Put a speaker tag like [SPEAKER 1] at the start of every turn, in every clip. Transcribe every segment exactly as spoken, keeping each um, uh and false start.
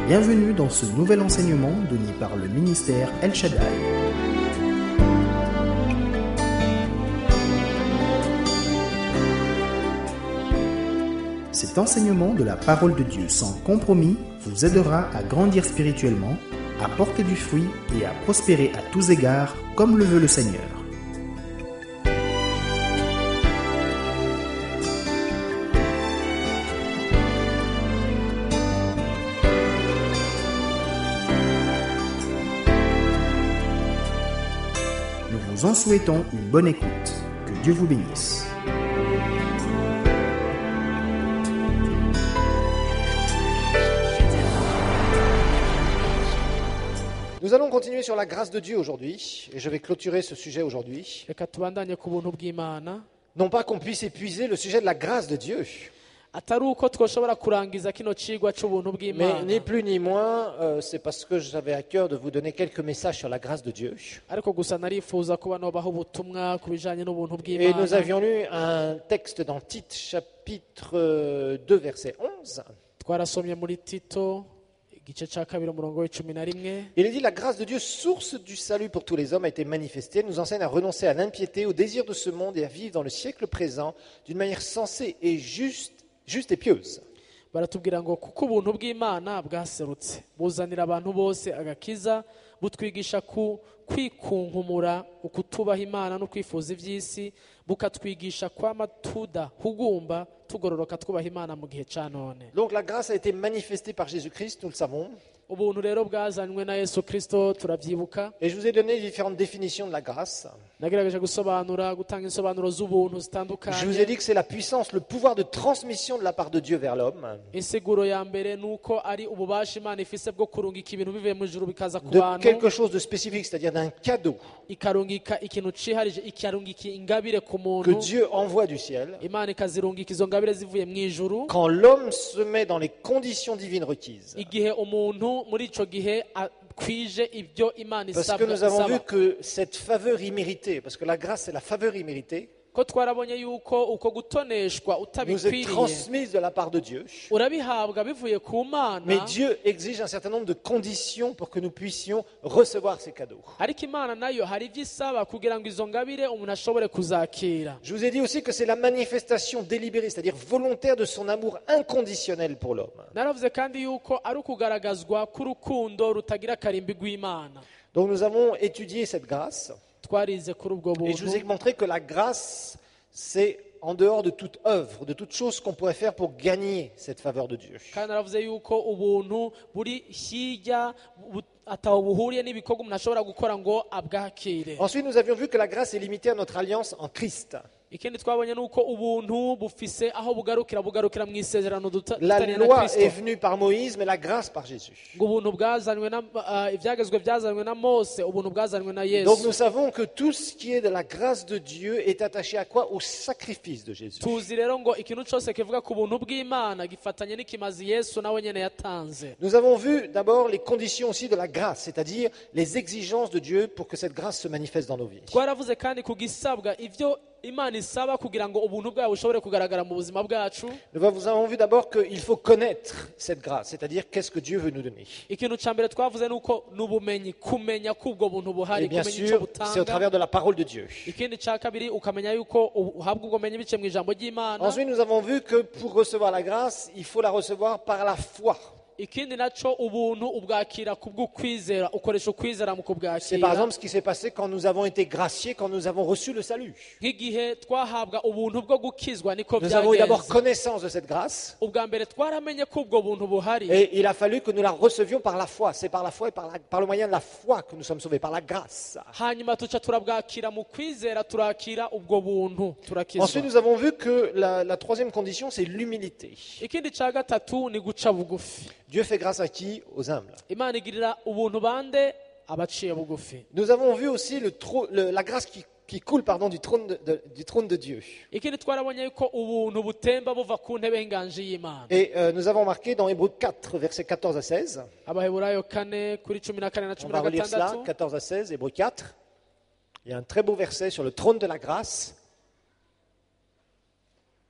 [SPEAKER 1] Bienvenue dans ce nouvel enseignement donné par le ministère El Shaddai. Cet enseignement de la parole de Dieu sans compromis vous aidera à grandir spirituellement, à porter du fruit et à prospérer à tous égards comme le veut le Seigneur. Nous vous en souhaitons une bonne écoute. Que Dieu vous bénisse.
[SPEAKER 2] Nous allons continuer sur la grâce de Dieu aujourd'hui, et je vais clôturer ce sujet aujourd'hui.
[SPEAKER 3] reka tubandanye ku buntu bw'Imana
[SPEAKER 2] Non pas qu'on puisse épuiser le sujet de la grâce de Dieu,
[SPEAKER 3] atari uko twoshobora kurangiza kino cigwa c'ubuntu
[SPEAKER 2] mais
[SPEAKER 3] bw'Imana
[SPEAKER 2] ni plus ni moins, euh, c'est parce que j'avais à cœur de vous donner quelques messages sur la grâce de Dieu.
[SPEAKER 3] ariko gusa narifuza kuba nobaho ubutumwa ku bijanye n'ubuntu
[SPEAKER 2] Et nous
[SPEAKER 3] bw'Imana.
[SPEAKER 2] avions lu un texte dans Tite, chapitre euh, deux, verset onze.
[SPEAKER 3] Twarasomye muri Tito igice ca kabiri umurongo w'icumi na rimwe.
[SPEAKER 2] Il est dit, la grâce de Dieu, source du salut pour tous les hommes, a été manifestée. Elle nous enseigne à renoncer à l'impiété, au désir de ce monde et à vivre dans le siècle présent d'une manière sensée et juste, juste et pieuse.
[SPEAKER 3] Baratubwira ngo kuko ubuntu bw'Imana bwaserutse buzanira abantu bose agakiza, butwigisha ku kwikunkumura ukutubaha Imana no kwifuza ivy'isi, bukatwigisha kwama tudahugumba tugororoka twubaha Imana mu gihe ca none.
[SPEAKER 2] Donc la grâce a été manifestée par Jésus-Christ, nous le savons.
[SPEAKER 3] Ubuntu rero bwazanywe na Yesu Kristo turabyibuka.
[SPEAKER 2] Et je vous ai donné différentes définitions de la grâce.
[SPEAKER 3] Nagerageje gusobanura gutanga insobanuro z'ubuntu
[SPEAKER 2] Je vous ai
[SPEAKER 3] zitandukanye.
[SPEAKER 2] dit que c'est la puissance, le pouvoir de transmission de la part de Dieu vers l'homme,
[SPEAKER 3] Insiguro ya mbere nuko ari ububasha Imana ifise bwo kurungika ibintu bivuye mu ijuru bikaza ku
[SPEAKER 2] de
[SPEAKER 3] bantu,
[SPEAKER 2] quelque chose de spécifique, c'est-à-dire d'un cadeau
[SPEAKER 3] ikarungika ikintu ciharije, ikarungika ingabire ku
[SPEAKER 2] que
[SPEAKER 3] muntu.
[SPEAKER 2] Dieu envoie du ciel.
[SPEAKER 3] Imana ikazirungika izo ngabire zivuye mu ijuru
[SPEAKER 2] Quand l'homme se met dans les conditions divines requises.
[SPEAKER 3] igihe umuntu muri ico gihe akwije ibyo Imana
[SPEAKER 2] Parce que
[SPEAKER 3] isaba.
[SPEAKER 2] nous avons vu
[SPEAKER 3] isaba.
[SPEAKER 2] que cette faveur imméritée, parce que la grâce c'est la faveur imméritée,
[SPEAKER 3] Ko twarabonye yuko uko gutoneshwa
[SPEAKER 2] nous est
[SPEAKER 3] utabikwiriye
[SPEAKER 2] transmise de la part de Dieu.
[SPEAKER 3] urabihabwa bivuye ku Mana,
[SPEAKER 2] Mais Dieu exige un certain nombre de conditions pour que nous puissions recevoir ces cadeaux.
[SPEAKER 3] ariko Imana nayo hari ibyo isaba kugira ngo izo ngabire umuntu ashobore kuzakira.
[SPEAKER 2] Je vous ai dit aussi que c'est la manifestation délibérée, c'est-à-dire volontaire de son amour inconditionnel pour l'homme.
[SPEAKER 3] Naravuze kandi yuko ari ukugaragazwa k'urukundo rutagira akarimbi rw'Imana.
[SPEAKER 2] Donc nous avons étudié cette grâce
[SPEAKER 3] Twarize kuri ubwo
[SPEAKER 2] et je vous ai
[SPEAKER 3] buntu
[SPEAKER 2] montré que la grâce, c'est en dehors de toute œuvre, de toute chose qu'on pourrait faire pour gagner cette faveur de Dieu.
[SPEAKER 3] kandi naravuze yuko ubuntu buri hirya bu- ataho buhuriye n'ibikorwa umuntu ashobora gukora ngo abwakire.
[SPEAKER 2] Ensuite, nous avions vu que la grâce est limitée à notre alliance en Christ.
[SPEAKER 3] Ikindi twabonye nuko ubuntu bufise aho bugarukira bugarukira mu isezerano duta-
[SPEAKER 2] La
[SPEAKER 3] tutari na
[SPEAKER 2] loi
[SPEAKER 3] Kristo.
[SPEAKER 2] est venue par Moïse, mais la grâce par Jésus.
[SPEAKER 3] ngo ubuntu bwazanywe na ah, ibyagezwe byazanywe na Mose, ubuntu bwazanywe na
[SPEAKER 2] Donc
[SPEAKER 3] Yesu.
[SPEAKER 2] nous savons que tout ce qui est de la grâce de Dieu est attaché à quoi? Au sacrifice de Jésus.
[SPEAKER 3] Tuzi rero ngo ikintu cyose kivuga ku buntu bw'Imana gifatanye n'ikimazi Yesu nawe nyene yatanze.
[SPEAKER 2] Nous avons vu d'abord les conditions aussi de la grâce, c'est-à-dire les exigences de Dieu pour que cette grâce se manifeste dans nos vies.
[SPEAKER 3] Twaravuze kandi ku gisabwa ivyo Imana isaba kugira ngo ubuntu bwayo bushobore kugaragara mu buzima bwacu.
[SPEAKER 2] Nous avons vu d'abord qu'il faut connaître cette grâce, c'est-à-dire qu'est-ce que Dieu veut nous donner.
[SPEAKER 3] Ikintu ca mbere twavuze nuko n'ubumenyi, kumenya ko ubwo buntu buhari,
[SPEAKER 2] Et bien
[SPEAKER 3] kumenya ico
[SPEAKER 2] sûr, c'est au
[SPEAKER 3] butanga.
[SPEAKER 2] travers de la parole de Dieu.
[SPEAKER 3] Ikindi ca kabiri ukamenya yuko uhabwa ubwo bumenyi bice mu ijambo ry'Imana.
[SPEAKER 2] Ensuite, nous avons vu que pour recevoir la grâce, il faut la recevoir par la foi.
[SPEAKER 3] Ikindi naco ubuntu ubwakira kubw'ukwizera, ukoresha ukwizera mu
[SPEAKER 2] C'est par
[SPEAKER 3] kubwakira.
[SPEAKER 2] exemple ce qui s'est passé quand nous avons été graciés, quand nous avons reçu le salut.
[SPEAKER 3] Nk'igihe twahabwa ubuntu bwo gukizwa niko
[SPEAKER 2] Nous avons eu d'abord
[SPEAKER 3] byagenze.
[SPEAKER 2] connaissance de cette grâce
[SPEAKER 3] Ubwa mbere twaramenye ko ubwo buntu buhari,
[SPEAKER 2] et il a fallu que nous la recevions par la foi. C'est par la foi et par, la- par le moyen de la foi que nous sommes sauvés, par la grâce.
[SPEAKER 3] hanyuma tuca turabwakira mu kwizera, turakira ubwo buntu
[SPEAKER 2] Ensuite,
[SPEAKER 3] turakizwa.
[SPEAKER 2] nous avons vu que la, la troisième condition, c'est l'humilité.
[SPEAKER 3] Ikindi ca gatatu ni guca bugufi.
[SPEAKER 2] Dieu fait grâce à qui? Aux humbles.
[SPEAKER 3] Imana igirira ubuntu bande abaciye bugufi.
[SPEAKER 2] Nous avons vu aussi le trô- le- la grâce qui, qui coule pardon, du, trône de, de- du trône de Dieu.
[SPEAKER 3] Ikindi twarabonye yuko ubuntu butemba buva ku ntebe y'inganji y'Imana.
[SPEAKER 2] Et euh, nous avons marqué dans Hébreux quatre, versets quatorze à seize.
[SPEAKER 3] Abaheburayo kane kuri cumi na kane na
[SPEAKER 2] On
[SPEAKER 3] cumi
[SPEAKER 2] va
[SPEAKER 3] na
[SPEAKER 2] relire cela,
[SPEAKER 3] gatandatu.
[SPEAKER 2] quatorze à seize, Hébreux quatre. Il y a un très beau verset sur le trône de la grâce.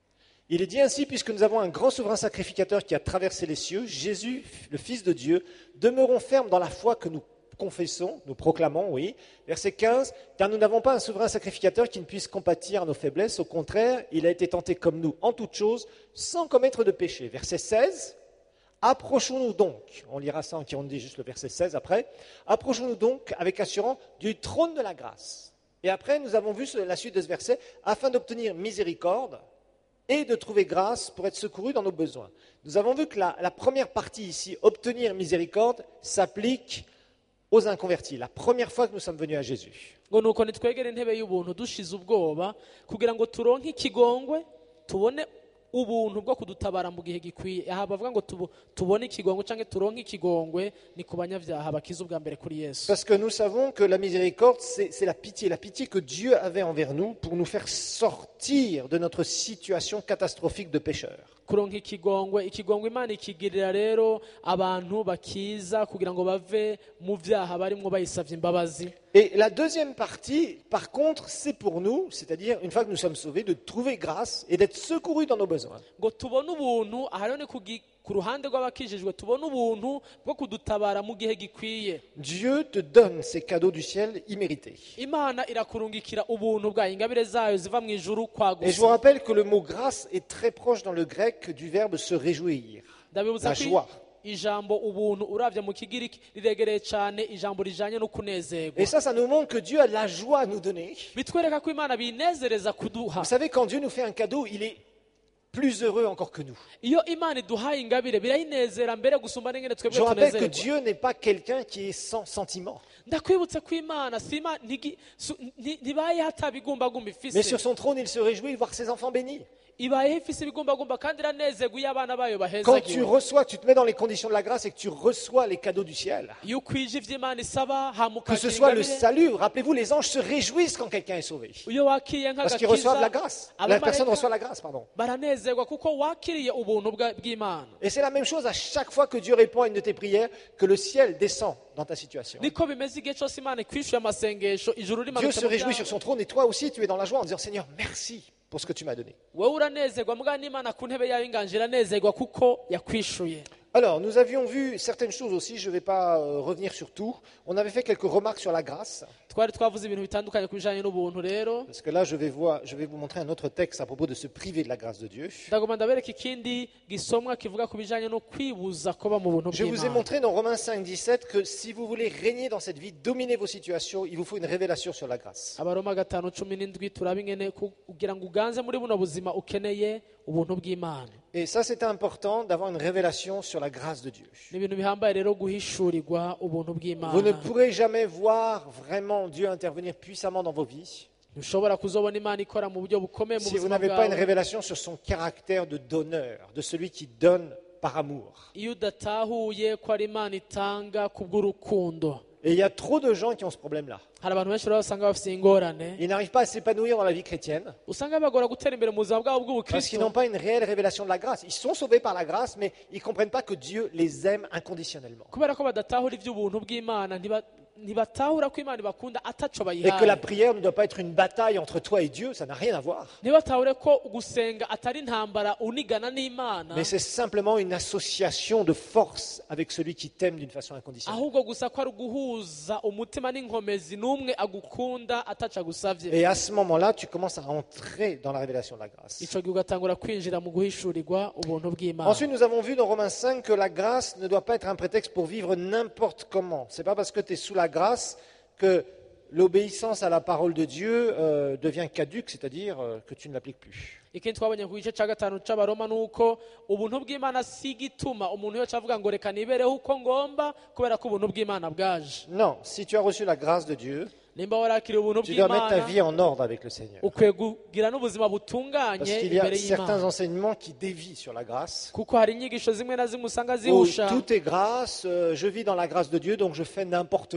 [SPEAKER 2] Il est dit ainsi, puisque nous avons un grand souverain sacrificateur qui a traversé les cieux, Jésus, le Fils de Dieu, demeurons fermes dans la foi que nous confessons, nous proclamons, oui. Verset quinze, car nous n'avons pas un souverain sacrificateur qui ne puisse compatir à nos faiblesses. Au contraire, il a été tenté comme nous en toutes choses, sans commettre de péché. Verset seize, approchons-nous donc, on lira ça en qui on dit juste le verset seize après, approchons-nous donc avec assurance du trône de la grâce. Et après, nous avons vu la suite de ce verset, afin d'obtenir miséricorde et de trouver grâce pour être secouru dans nos besoins. Nous avons vu que la, la première partie ici, obtenir miséricorde, s'applique aux inconvertis. La première fois que nous sommes venus à Jésus.
[SPEAKER 3] ngo nuko nitwegere intebe y'ubuntu dushize ubwoba kugira ngo turonke ikigongwe tubone ubuntu bwo kudutabara mu gihe gikwiye. Aha bavuga ngo tubo- tubone ikigongwe cyangwa turonke ikigongwe ni ku banyabyaha bakiza ubwa mbere kuri Yesu.
[SPEAKER 2] Parce que nous savons que la miséricorde, c'est, c'est la pitié, la pitié que Dieu avait envers nous pour nous faire sortir de notre situation catastrophique de pécheurs.
[SPEAKER 3] kuronka ikigongwe ikigongwe Imana ikigirira rero abantu bakiza kugira ngo bave mu byaha barimwo bayisavye imbabazi.
[SPEAKER 2] Et la deuxième partie, par contre, c'est pour nous, c'est-à-dire, une fois que nous sommes sauvés, de trouver grâce et d'être secourus dans nos besoins.
[SPEAKER 3] ngo tubone ubuntu aha rero ni ku gi- ku ruhande rw'abakijijwe tubone ubuntu bwo kudutabara mu gihe gikwiye.
[SPEAKER 2] Dieu te donne ces cadeaux du ciel immérités.
[SPEAKER 3] Imana irakurungikira ubuntu bwayo ingabire zayo ziva mu ijuru
[SPEAKER 2] Et je vous
[SPEAKER 3] kwagusa.
[SPEAKER 2] rappelle que le mot grâce est très proche dans le grec du verbe se réjouir.
[SPEAKER 3] Ndabibutsa
[SPEAKER 2] La
[SPEAKER 3] ko
[SPEAKER 2] joie.
[SPEAKER 3] ijambo ubuntu uravye mu kigiriki riregereye cyane ijambo rijanye no
[SPEAKER 2] Et
[SPEAKER 3] kunezerwa.
[SPEAKER 2] ça, ça nous montre que Dieu a de la joie à nous donner.
[SPEAKER 3] Bitwereka ko Imana binezereza kuduha.
[SPEAKER 2] Vous savez, quand Dieu nous fait un cadeau, il est plus heureux encore que nous.
[SPEAKER 3] Iyo Imana iduhaye ingabire birayinezera mbere gusumba n'ingene
[SPEAKER 2] Je
[SPEAKER 3] twebwe
[SPEAKER 2] vous rappelle que
[SPEAKER 3] tunezerwa.
[SPEAKER 2] Dieu n'est pas quelqu'un qui est sans sentiment.
[SPEAKER 3] Ndakwibutse ko Imana si Imana ntigi- su- nti- ntibayeho atabigumbagumba
[SPEAKER 2] Mais
[SPEAKER 3] ifise.
[SPEAKER 2] sur son trône, il se réjouit de voir ses enfants bénis.
[SPEAKER 3] Ibayeho ifise ibigumbagumba kandi iranezerwa iyo abana bayo
[SPEAKER 2] Quand tu
[SPEAKER 3] bahezagiwe.
[SPEAKER 2] reçois, tu te mets dans les conditions de la grâce et que tu reçois les cadeaux du ciel.
[SPEAKER 3] Iyo ukwije ivyo Imana isaba hama
[SPEAKER 2] Que ce
[SPEAKER 3] ukakira
[SPEAKER 2] soit le
[SPEAKER 3] ingabire,
[SPEAKER 2] salut, rappelez-vous, les anges se réjouissent quand quelqu'un est sauvé.
[SPEAKER 3] iyo wakiriye
[SPEAKER 2] Parce qu'ils reçoivent la
[SPEAKER 3] nk'agakiza
[SPEAKER 2] grâce. La personne
[SPEAKER 3] abamarayika
[SPEAKER 2] reçoit la grâce, pardon.
[SPEAKER 3] baranezerwa kuko wakiriye ubuntu bwa- bw'Imana.
[SPEAKER 2] Et c'est la même chose à chaque fois que Dieu répond à une de tes prières, que le ciel descend dans ta situation.
[SPEAKER 3] Niko bimeze igihe cyose Imana ikwishuye amasengesho ijuru
[SPEAKER 2] Dieu
[SPEAKER 3] rimanutse
[SPEAKER 2] se
[SPEAKER 3] mu
[SPEAKER 2] réjouit
[SPEAKER 3] byawe.
[SPEAKER 2] sur son trône et toi aussi tu es dans la joie en disant Seigneur, merci pour ce que tu m'as donné.
[SPEAKER 3] Wewe uranezerwa mbwa n'Imana ku ntebe yayo inganje iranezerwa kuko yakwishuye.
[SPEAKER 2] Alors, nous avions vu certaines choses aussi, je ne vais pas euh, revenir sur tout. On avait fait quelques remarques sur la grâce,
[SPEAKER 3] Twari twavuze ibintu bitandukanye ku bijanye n'ubuntu rero.
[SPEAKER 2] parce que là, je vais, voir, je vais vous montrer un autre texte à propos de se priver de la grâce de Dieu.
[SPEAKER 3] Ndagomba ndabereka ikindi gisomwa kivuga ku bijanye no kwibuza kuba mu buntu
[SPEAKER 2] Je vous ai
[SPEAKER 3] bw'Imana.
[SPEAKER 2] montré dans Romains cinq, dix-sept que si vous voulez régner dans cette vie, dominer vos situations, il vous faut une révélation sur la grâce.
[SPEAKER 3] Abaroma gatanu cumi n'indwi turaba ingene ku- kugira ngo uganze muri buno buzima ukeneye ubuntu bw'Imana.
[SPEAKER 2] Et ça, c'est important d'avoir une révélation sur la grâce de Dieu.
[SPEAKER 3] Ni ibintu bihambaye rero guhishurirwa ubuntu
[SPEAKER 2] Vous ne
[SPEAKER 3] bw'Imana.
[SPEAKER 2] pourrez jamais voir vraiment Dieu intervenir puissamment dans vos vies
[SPEAKER 3] Ntushobora kuzobona Imana ikora mu buryo bukomeye mu
[SPEAKER 2] si vous
[SPEAKER 3] buzima
[SPEAKER 2] n'avez pas une
[SPEAKER 3] bwawe
[SPEAKER 2] révélation sur son caractère de donneur, de celui qui donne par amour.
[SPEAKER 3] iyo udatahuye ko ari Imana itanga kubw'urukundo.
[SPEAKER 2] Et il y a trop de gens qui ont ce problème-là.
[SPEAKER 3] Hari abantu benshi rero basanga bafite ingorane
[SPEAKER 2] Ils n'arrivent pas à s'épanouir dans la vie chrétienne
[SPEAKER 3] usanga bagora gutera imbere mu buzima bwabo
[SPEAKER 2] parce qu'ils
[SPEAKER 3] bw'ubukristo
[SPEAKER 2] n'ont pas une réelle révélation de la grâce. Ils sont sauvés par la grâce, mais ils ne comprennent pas que Dieu les aime inconditionnellement.
[SPEAKER 3] kubera ko badatahura iby'ubuntu bw'Imana ntiba- ntibatahura ko Imana ibakunda ataco
[SPEAKER 2] Et que la
[SPEAKER 3] bayihaye.
[SPEAKER 2] prière ne doit pas être une bataille entre toi et Dieu, ça n'a rien à voir.
[SPEAKER 3] Ntibatahure ko gusenga atari intambara unigana n'Imana
[SPEAKER 2] Mais c'est simplement une association de force avec celui qui t'aime d'une façon inconditionnelle.
[SPEAKER 3] ahubwo gusa ko ari uguhuza umutima n'inkomezi n'umwe agukunda ataco agusavye.
[SPEAKER 2] Et à ce moment-là, tu commences à entrer dans la révélation de la grâce.
[SPEAKER 3] Ico gihe ugatangura kwinjira mu guhishurirwa ubuntu bw'Imana.
[SPEAKER 2] Ensuite, nous avons vu dans Romains cinq que la grâce ne doit pas être un prétexte pour vivre n'importe comment. C'est pas parce que tu es sous la grâce que l'obéissance à la parole de Dieu euh, devient caduque, c'est-à-dire euh, que tu ne l'appliques plus.
[SPEAKER 3] Ikindi twabonye ku gice cya gatanu c'abaroma nuko ubuntu bw'Imana si igituma umuntu yoca avuga ngo reka nibereho uko ngomba kubera ko ubuntu bw'Imana bwaje.
[SPEAKER 2] Non, si tu as reçu la grâce de Dieu,
[SPEAKER 3] Nimba warakiriye ubuntu
[SPEAKER 2] tu dois mettre ta
[SPEAKER 3] bw'Imana
[SPEAKER 2] vie en ordre avec le Seigneur.
[SPEAKER 3] ukwiye kugira n'ubuzima
[SPEAKER 2] Parce
[SPEAKER 3] butunganye
[SPEAKER 2] qu'il y a
[SPEAKER 3] imbere
[SPEAKER 2] certains
[SPEAKER 3] y'Imana
[SPEAKER 2] enseignements qui dévient sur la grâce.
[SPEAKER 3] kuko hari inyigisho zimwe na zimwe usanga
[SPEAKER 2] Où
[SPEAKER 3] zihusha
[SPEAKER 2] tout est grâce, euh, je vis dans la grâce de Dieu, donc je fais n'importe quoi.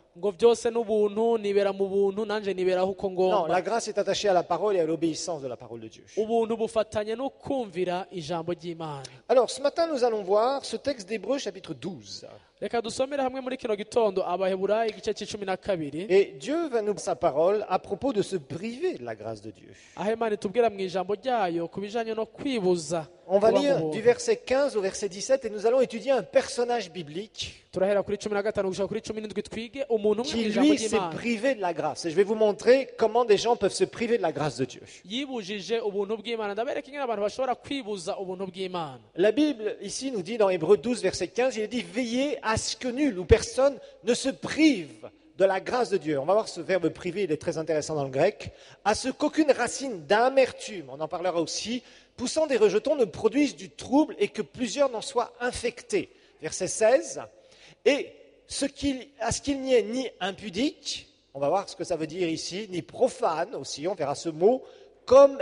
[SPEAKER 3] ngo byose n'ubuntu nibera mu buntu nanjye niberaho uko
[SPEAKER 2] Non,
[SPEAKER 3] ngomba
[SPEAKER 2] la grâce est attachée à la parole et à l'obéissance de la parole de Dieu.
[SPEAKER 3] ubuntu bufatanye no kumvira ijambo ry'imana.
[SPEAKER 2] Alors, ce matin, nous allons voir ce texte d'Hébreux, chapitre douze.
[SPEAKER 3] reka dusomere hamwe muri kino gitondo abaheburayo igice cy'icumi na kabiri
[SPEAKER 2] Et Dieu va nous dire sa parole à propos de se priver de la grâce de Dieu.
[SPEAKER 3] aho imana itubwira mu ijambo ryayo ku bijanye no kwibuza
[SPEAKER 2] On va
[SPEAKER 3] kuba mu
[SPEAKER 2] lire
[SPEAKER 3] buntu.
[SPEAKER 2] du verset quinze au verset dix-sept et nous allons étudier un personnage biblique
[SPEAKER 3] turahera kuri cumi na gatanu gushika kuri cumi n'indwi twige umuntu umwe mu
[SPEAKER 2] qui,
[SPEAKER 3] ijambo
[SPEAKER 2] lui, s'est
[SPEAKER 3] ry'imana
[SPEAKER 2] privé de la grâce. Et je vais vous montrer comment des gens peuvent se priver de la grâce de Dieu.
[SPEAKER 3] yibujije ubuntu bw'imana ndabereka ingene abantu bashobora kwibuza ubuntu bw'imana.
[SPEAKER 2] La Bible, ici, nous dit dans Hébreux douze, verset quinze, il est dit « Veillez à ce que nul ou personne ne se prive de la grâce de Dieu ». On va voir ce verbe « priver », il est très intéressant dans le grec. « À ce qu'aucune racine d'amertume », on en parlera aussi, « poussant des rejetons ne produise du trouble et que plusieurs n'en soient infectés ». Verset seize. « Et ce qu'il, à ce qu'il n'y ait ni impudique », on va voir ce que ça veut dire ici, ni profane aussi, on verra ce mot, comme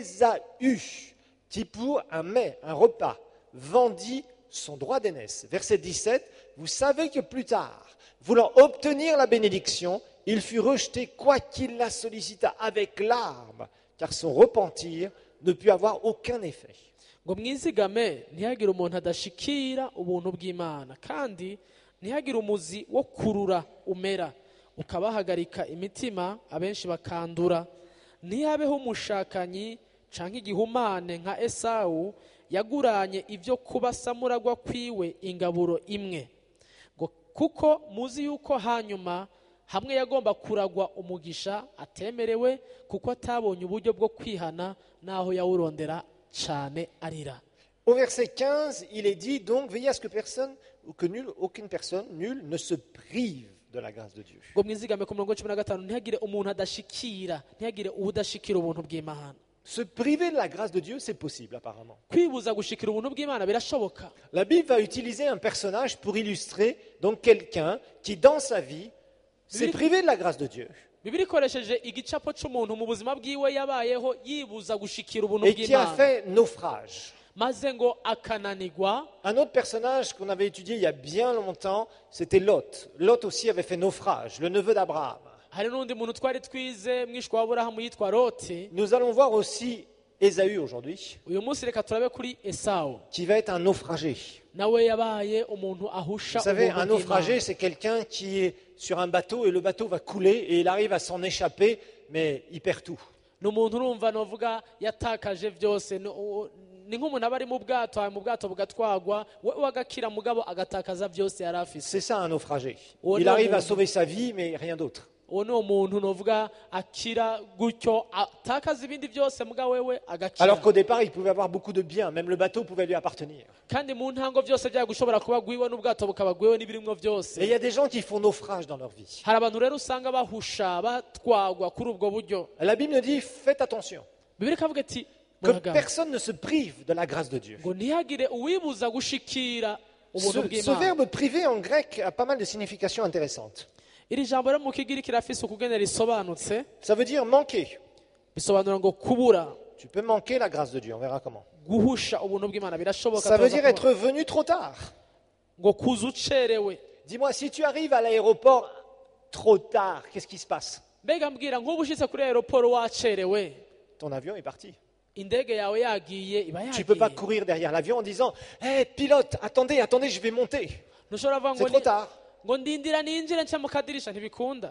[SPEAKER 2] Ésaü, qui pour un mets, un repas, vendit son droit d'aînesse. Verset dix-sept, vous savez que plus tard, voulant obtenir la bénédiction, il fut rejeté quoiqu'il la sollicita avec larmes, car son repentir ne put avoir aucun effet.
[SPEAKER 3] ngo mwizigame ntihagire umuntu adashikira ubuntu bw'imana kandi ntihagire umuzi wo kurura umera ukabahagarika imitima abenshi bakandura. ntihabeho umushakanyi canke igihumane nka Esawu yaguranye ibyo kuba samuragwa kwiwe ingaburo imwe. ngo kuko muzi yuko hanyuma hamwe yagomba kuragwa umugisha atemerewe kuko atabonye uburyo bwo kwihana naho yawurondera cyane arira.
[SPEAKER 2] Au verset quinze, il est dit donc, veillez à ce que personne, ou que nul, aucune personne, nul, ne se prive de la grâce de Dieu.
[SPEAKER 3] ngo mwizigame ku murongo cumi na gatanu ntihagire umuntu adashikira ntihagire ubudashikira ubuntu bw'imana.
[SPEAKER 2] Se priver de la grâce de Dieu, c'est possible apparemment.
[SPEAKER 3] kwibuza gushikira ubuntu bw'imana birashoboka.
[SPEAKER 2] La Bible va utiliser un personnage pour illustrer donc quelqu'un qui, dans sa vie, s'est privé de la grâce de Dieu
[SPEAKER 3] bibiri ikoresheje igicapo cy'umuntu mu buzima bwiwe yabayeho yibuza gushikira ubuntu
[SPEAKER 2] et qui a
[SPEAKER 3] bw'imana
[SPEAKER 2] fait naufrage.
[SPEAKER 3] maze ngo akananigwa.
[SPEAKER 2] Un autre personnage qu'on avait étudié il y a bien longtemps, c'était Lot. Lot aussi avait fait naufrage, le neveu d'Abraham.
[SPEAKER 3] hari n'undi muntu twari twize mwishwa w'aburahamu yitwa Loti.
[SPEAKER 2] Nous allons voir aussi Ésaü aujourd'hui,
[SPEAKER 3] uyu munsi reka turabe kuri Esawu
[SPEAKER 2] qui va être un naufragé.
[SPEAKER 3] nawe yabaye umuntu ahusha
[SPEAKER 2] Vous savez,
[SPEAKER 3] ubuntu
[SPEAKER 2] un naufragé,
[SPEAKER 3] bw'Imana.
[SPEAKER 2] c'est quelqu'un qui est sur un bateau et le bateau va couler et il arrive à s'en échapper, mais il perd tout.
[SPEAKER 3] ni umuntu urumva novuga yatakaje byose. Ni- u- ni nk'umuntu aba ari mu bwato hanyuma mu bwato bugatwagwa we we agakira mugabo agatakaza byose yari afise.
[SPEAKER 2] C'est ça un naufragé.
[SPEAKER 3] Oh
[SPEAKER 2] Il
[SPEAKER 3] non,
[SPEAKER 2] arrive
[SPEAKER 3] mon-
[SPEAKER 2] à sauver sa vie, mais rien d'autre.
[SPEAKER 3] uwo ni umuntu novuga akira gutyo atakaza ibindi byose mugabo wewe agakira.
[SPEAKER 2] Alors qu'au départ, il pouvait avoir beaucoup de biens, même le bateau pouvait lui appartenir.
[SPEAKER 3] kandi mu ntango byose byari gushobora kuba gwiwe n'ubwato bukaba gwiwe n'ibirimwo byose.
[SPEAKER 2] Et il y a des gens qui font naufrage dans leur vie.
[SPEAKER 3] hari abantu rero usanga bahusha batwagwa kuri ubwo buryo.
[SPEAKER 2] La Bible nous dit, faites attention,
[SPEAKER 3] bibiri ikavuga iti
[SPEAKER 2] que
[SPEAKER 3] muraga
[SPEAKER 2] personne ne se prive de la grâce de Dieu.
[SPEAKER 3] ngo ntihagire uwibuza gushikira ubuntu
[SPEAKER 2] Ce, ce
[SPEAKER 3] bw'Imana.
[SPEAKER 2] verbe privé en grec a pas mal de significations intéressantes.
[SPEAKER 3] iri jambo rero mu kigiriki rafise ukugene risobanutse
[SPEAKER 2] Ça veut dire manquer.
[SPEAKER 3] bisobanura ngo kubura
[SPEAKER 2] Tu peux manquer la grâce de Dieu, on verra comment.
[SPEAKER 3] guhusha ubuntu bw'Imana birashoboka.
[SPEAKER 2] Ça veut
[SPEAKER 3] turaza
[SPEAKER 2] dire
[SPEAKER 3] kubona.
[SPEAKER 2] être venu trop tard.
[SPEAKER 3] ngo kuza ucerewe.
[SPEAKER 2] Dis-moi, si tu arrives à l'aéroport trop tard, qu'est-ce qui se passe?
[SPEAKER 3] mbega mbwira nk'ubu ushitse kuri aeroporo wacerewe
[SPEAKER 2] Ton avion est parti.
[SPEAKER 3] indege yawe yagiye iba
[SPEAKER 2] Tu ne peux pas
[SPEAKER 3] yagiye.
[SPEAKER 2] courir derrière l'avion en disant Hé, pilote, attendez, attendez, je vais monter.
[SPEAKER 3] ntushobora kuvuga
[SPEAKER 2] C'est
[SPEAKER 3] ngo
[SPEAKER 2] trop
[SPEAKER 3] ni-
[SPEAKER 2] tard.
[SPEAKER 3] ngo ndindira ninjire nce mu kadirisha ntibikunda.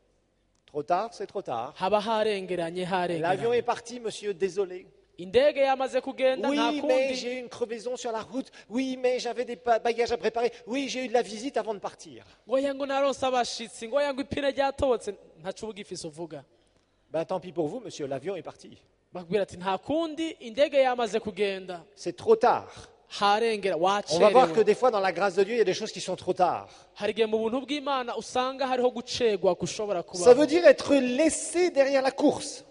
[SPEAKER 2] Trop tard, c'est trop tard.
[SPEAKER 3] haba harengeranye
[SPEAKER 2] L'avion
[SPEAKER 3] harengeranye.
[SPEAKER 2] est parti, monsieur, désolé.
[SPEAKER 3] indege yamaze kugenda nta
[SPEAKER 2] Oui, mais
[SPEAKER 3] kundi.
[SPEAKER 2] j'ai eu une crevaison sur la route. Oui, mais j'avais des pa- bagages à préparer. Oui, j'ai eu de la visite avant de partir.
[SPEAKER 3] ngo yangu naronse abashitsi ngo yangu ipine ryatobotse ntaco uba ugifise uvuga.
[SPEAKER 2] Ben tant pis pour vous, monsieur, l'avion est parti.
[SPEAKER 3] bakubwira ati nta kundi indege yamaze kugenda
[SPEAKER 2] C'est trop tard.
[SPEAKER 3] harengera
[SPEAKER 2] On va voir que
[SPEAKER 3] wacerewe.
[SPEAKER 2] des fois, dans la grâce de Dieu, il y a des choses qui sont trop tard.
[SPEAKER 3] hari igihe mu buntu bw'Imana usanga hariho gucegwa gushobora
[SPEAKER 2] Ça veut
[SPEAKER 3] kubaho.
[SPEAKER 2] dire être laissé derrière la course.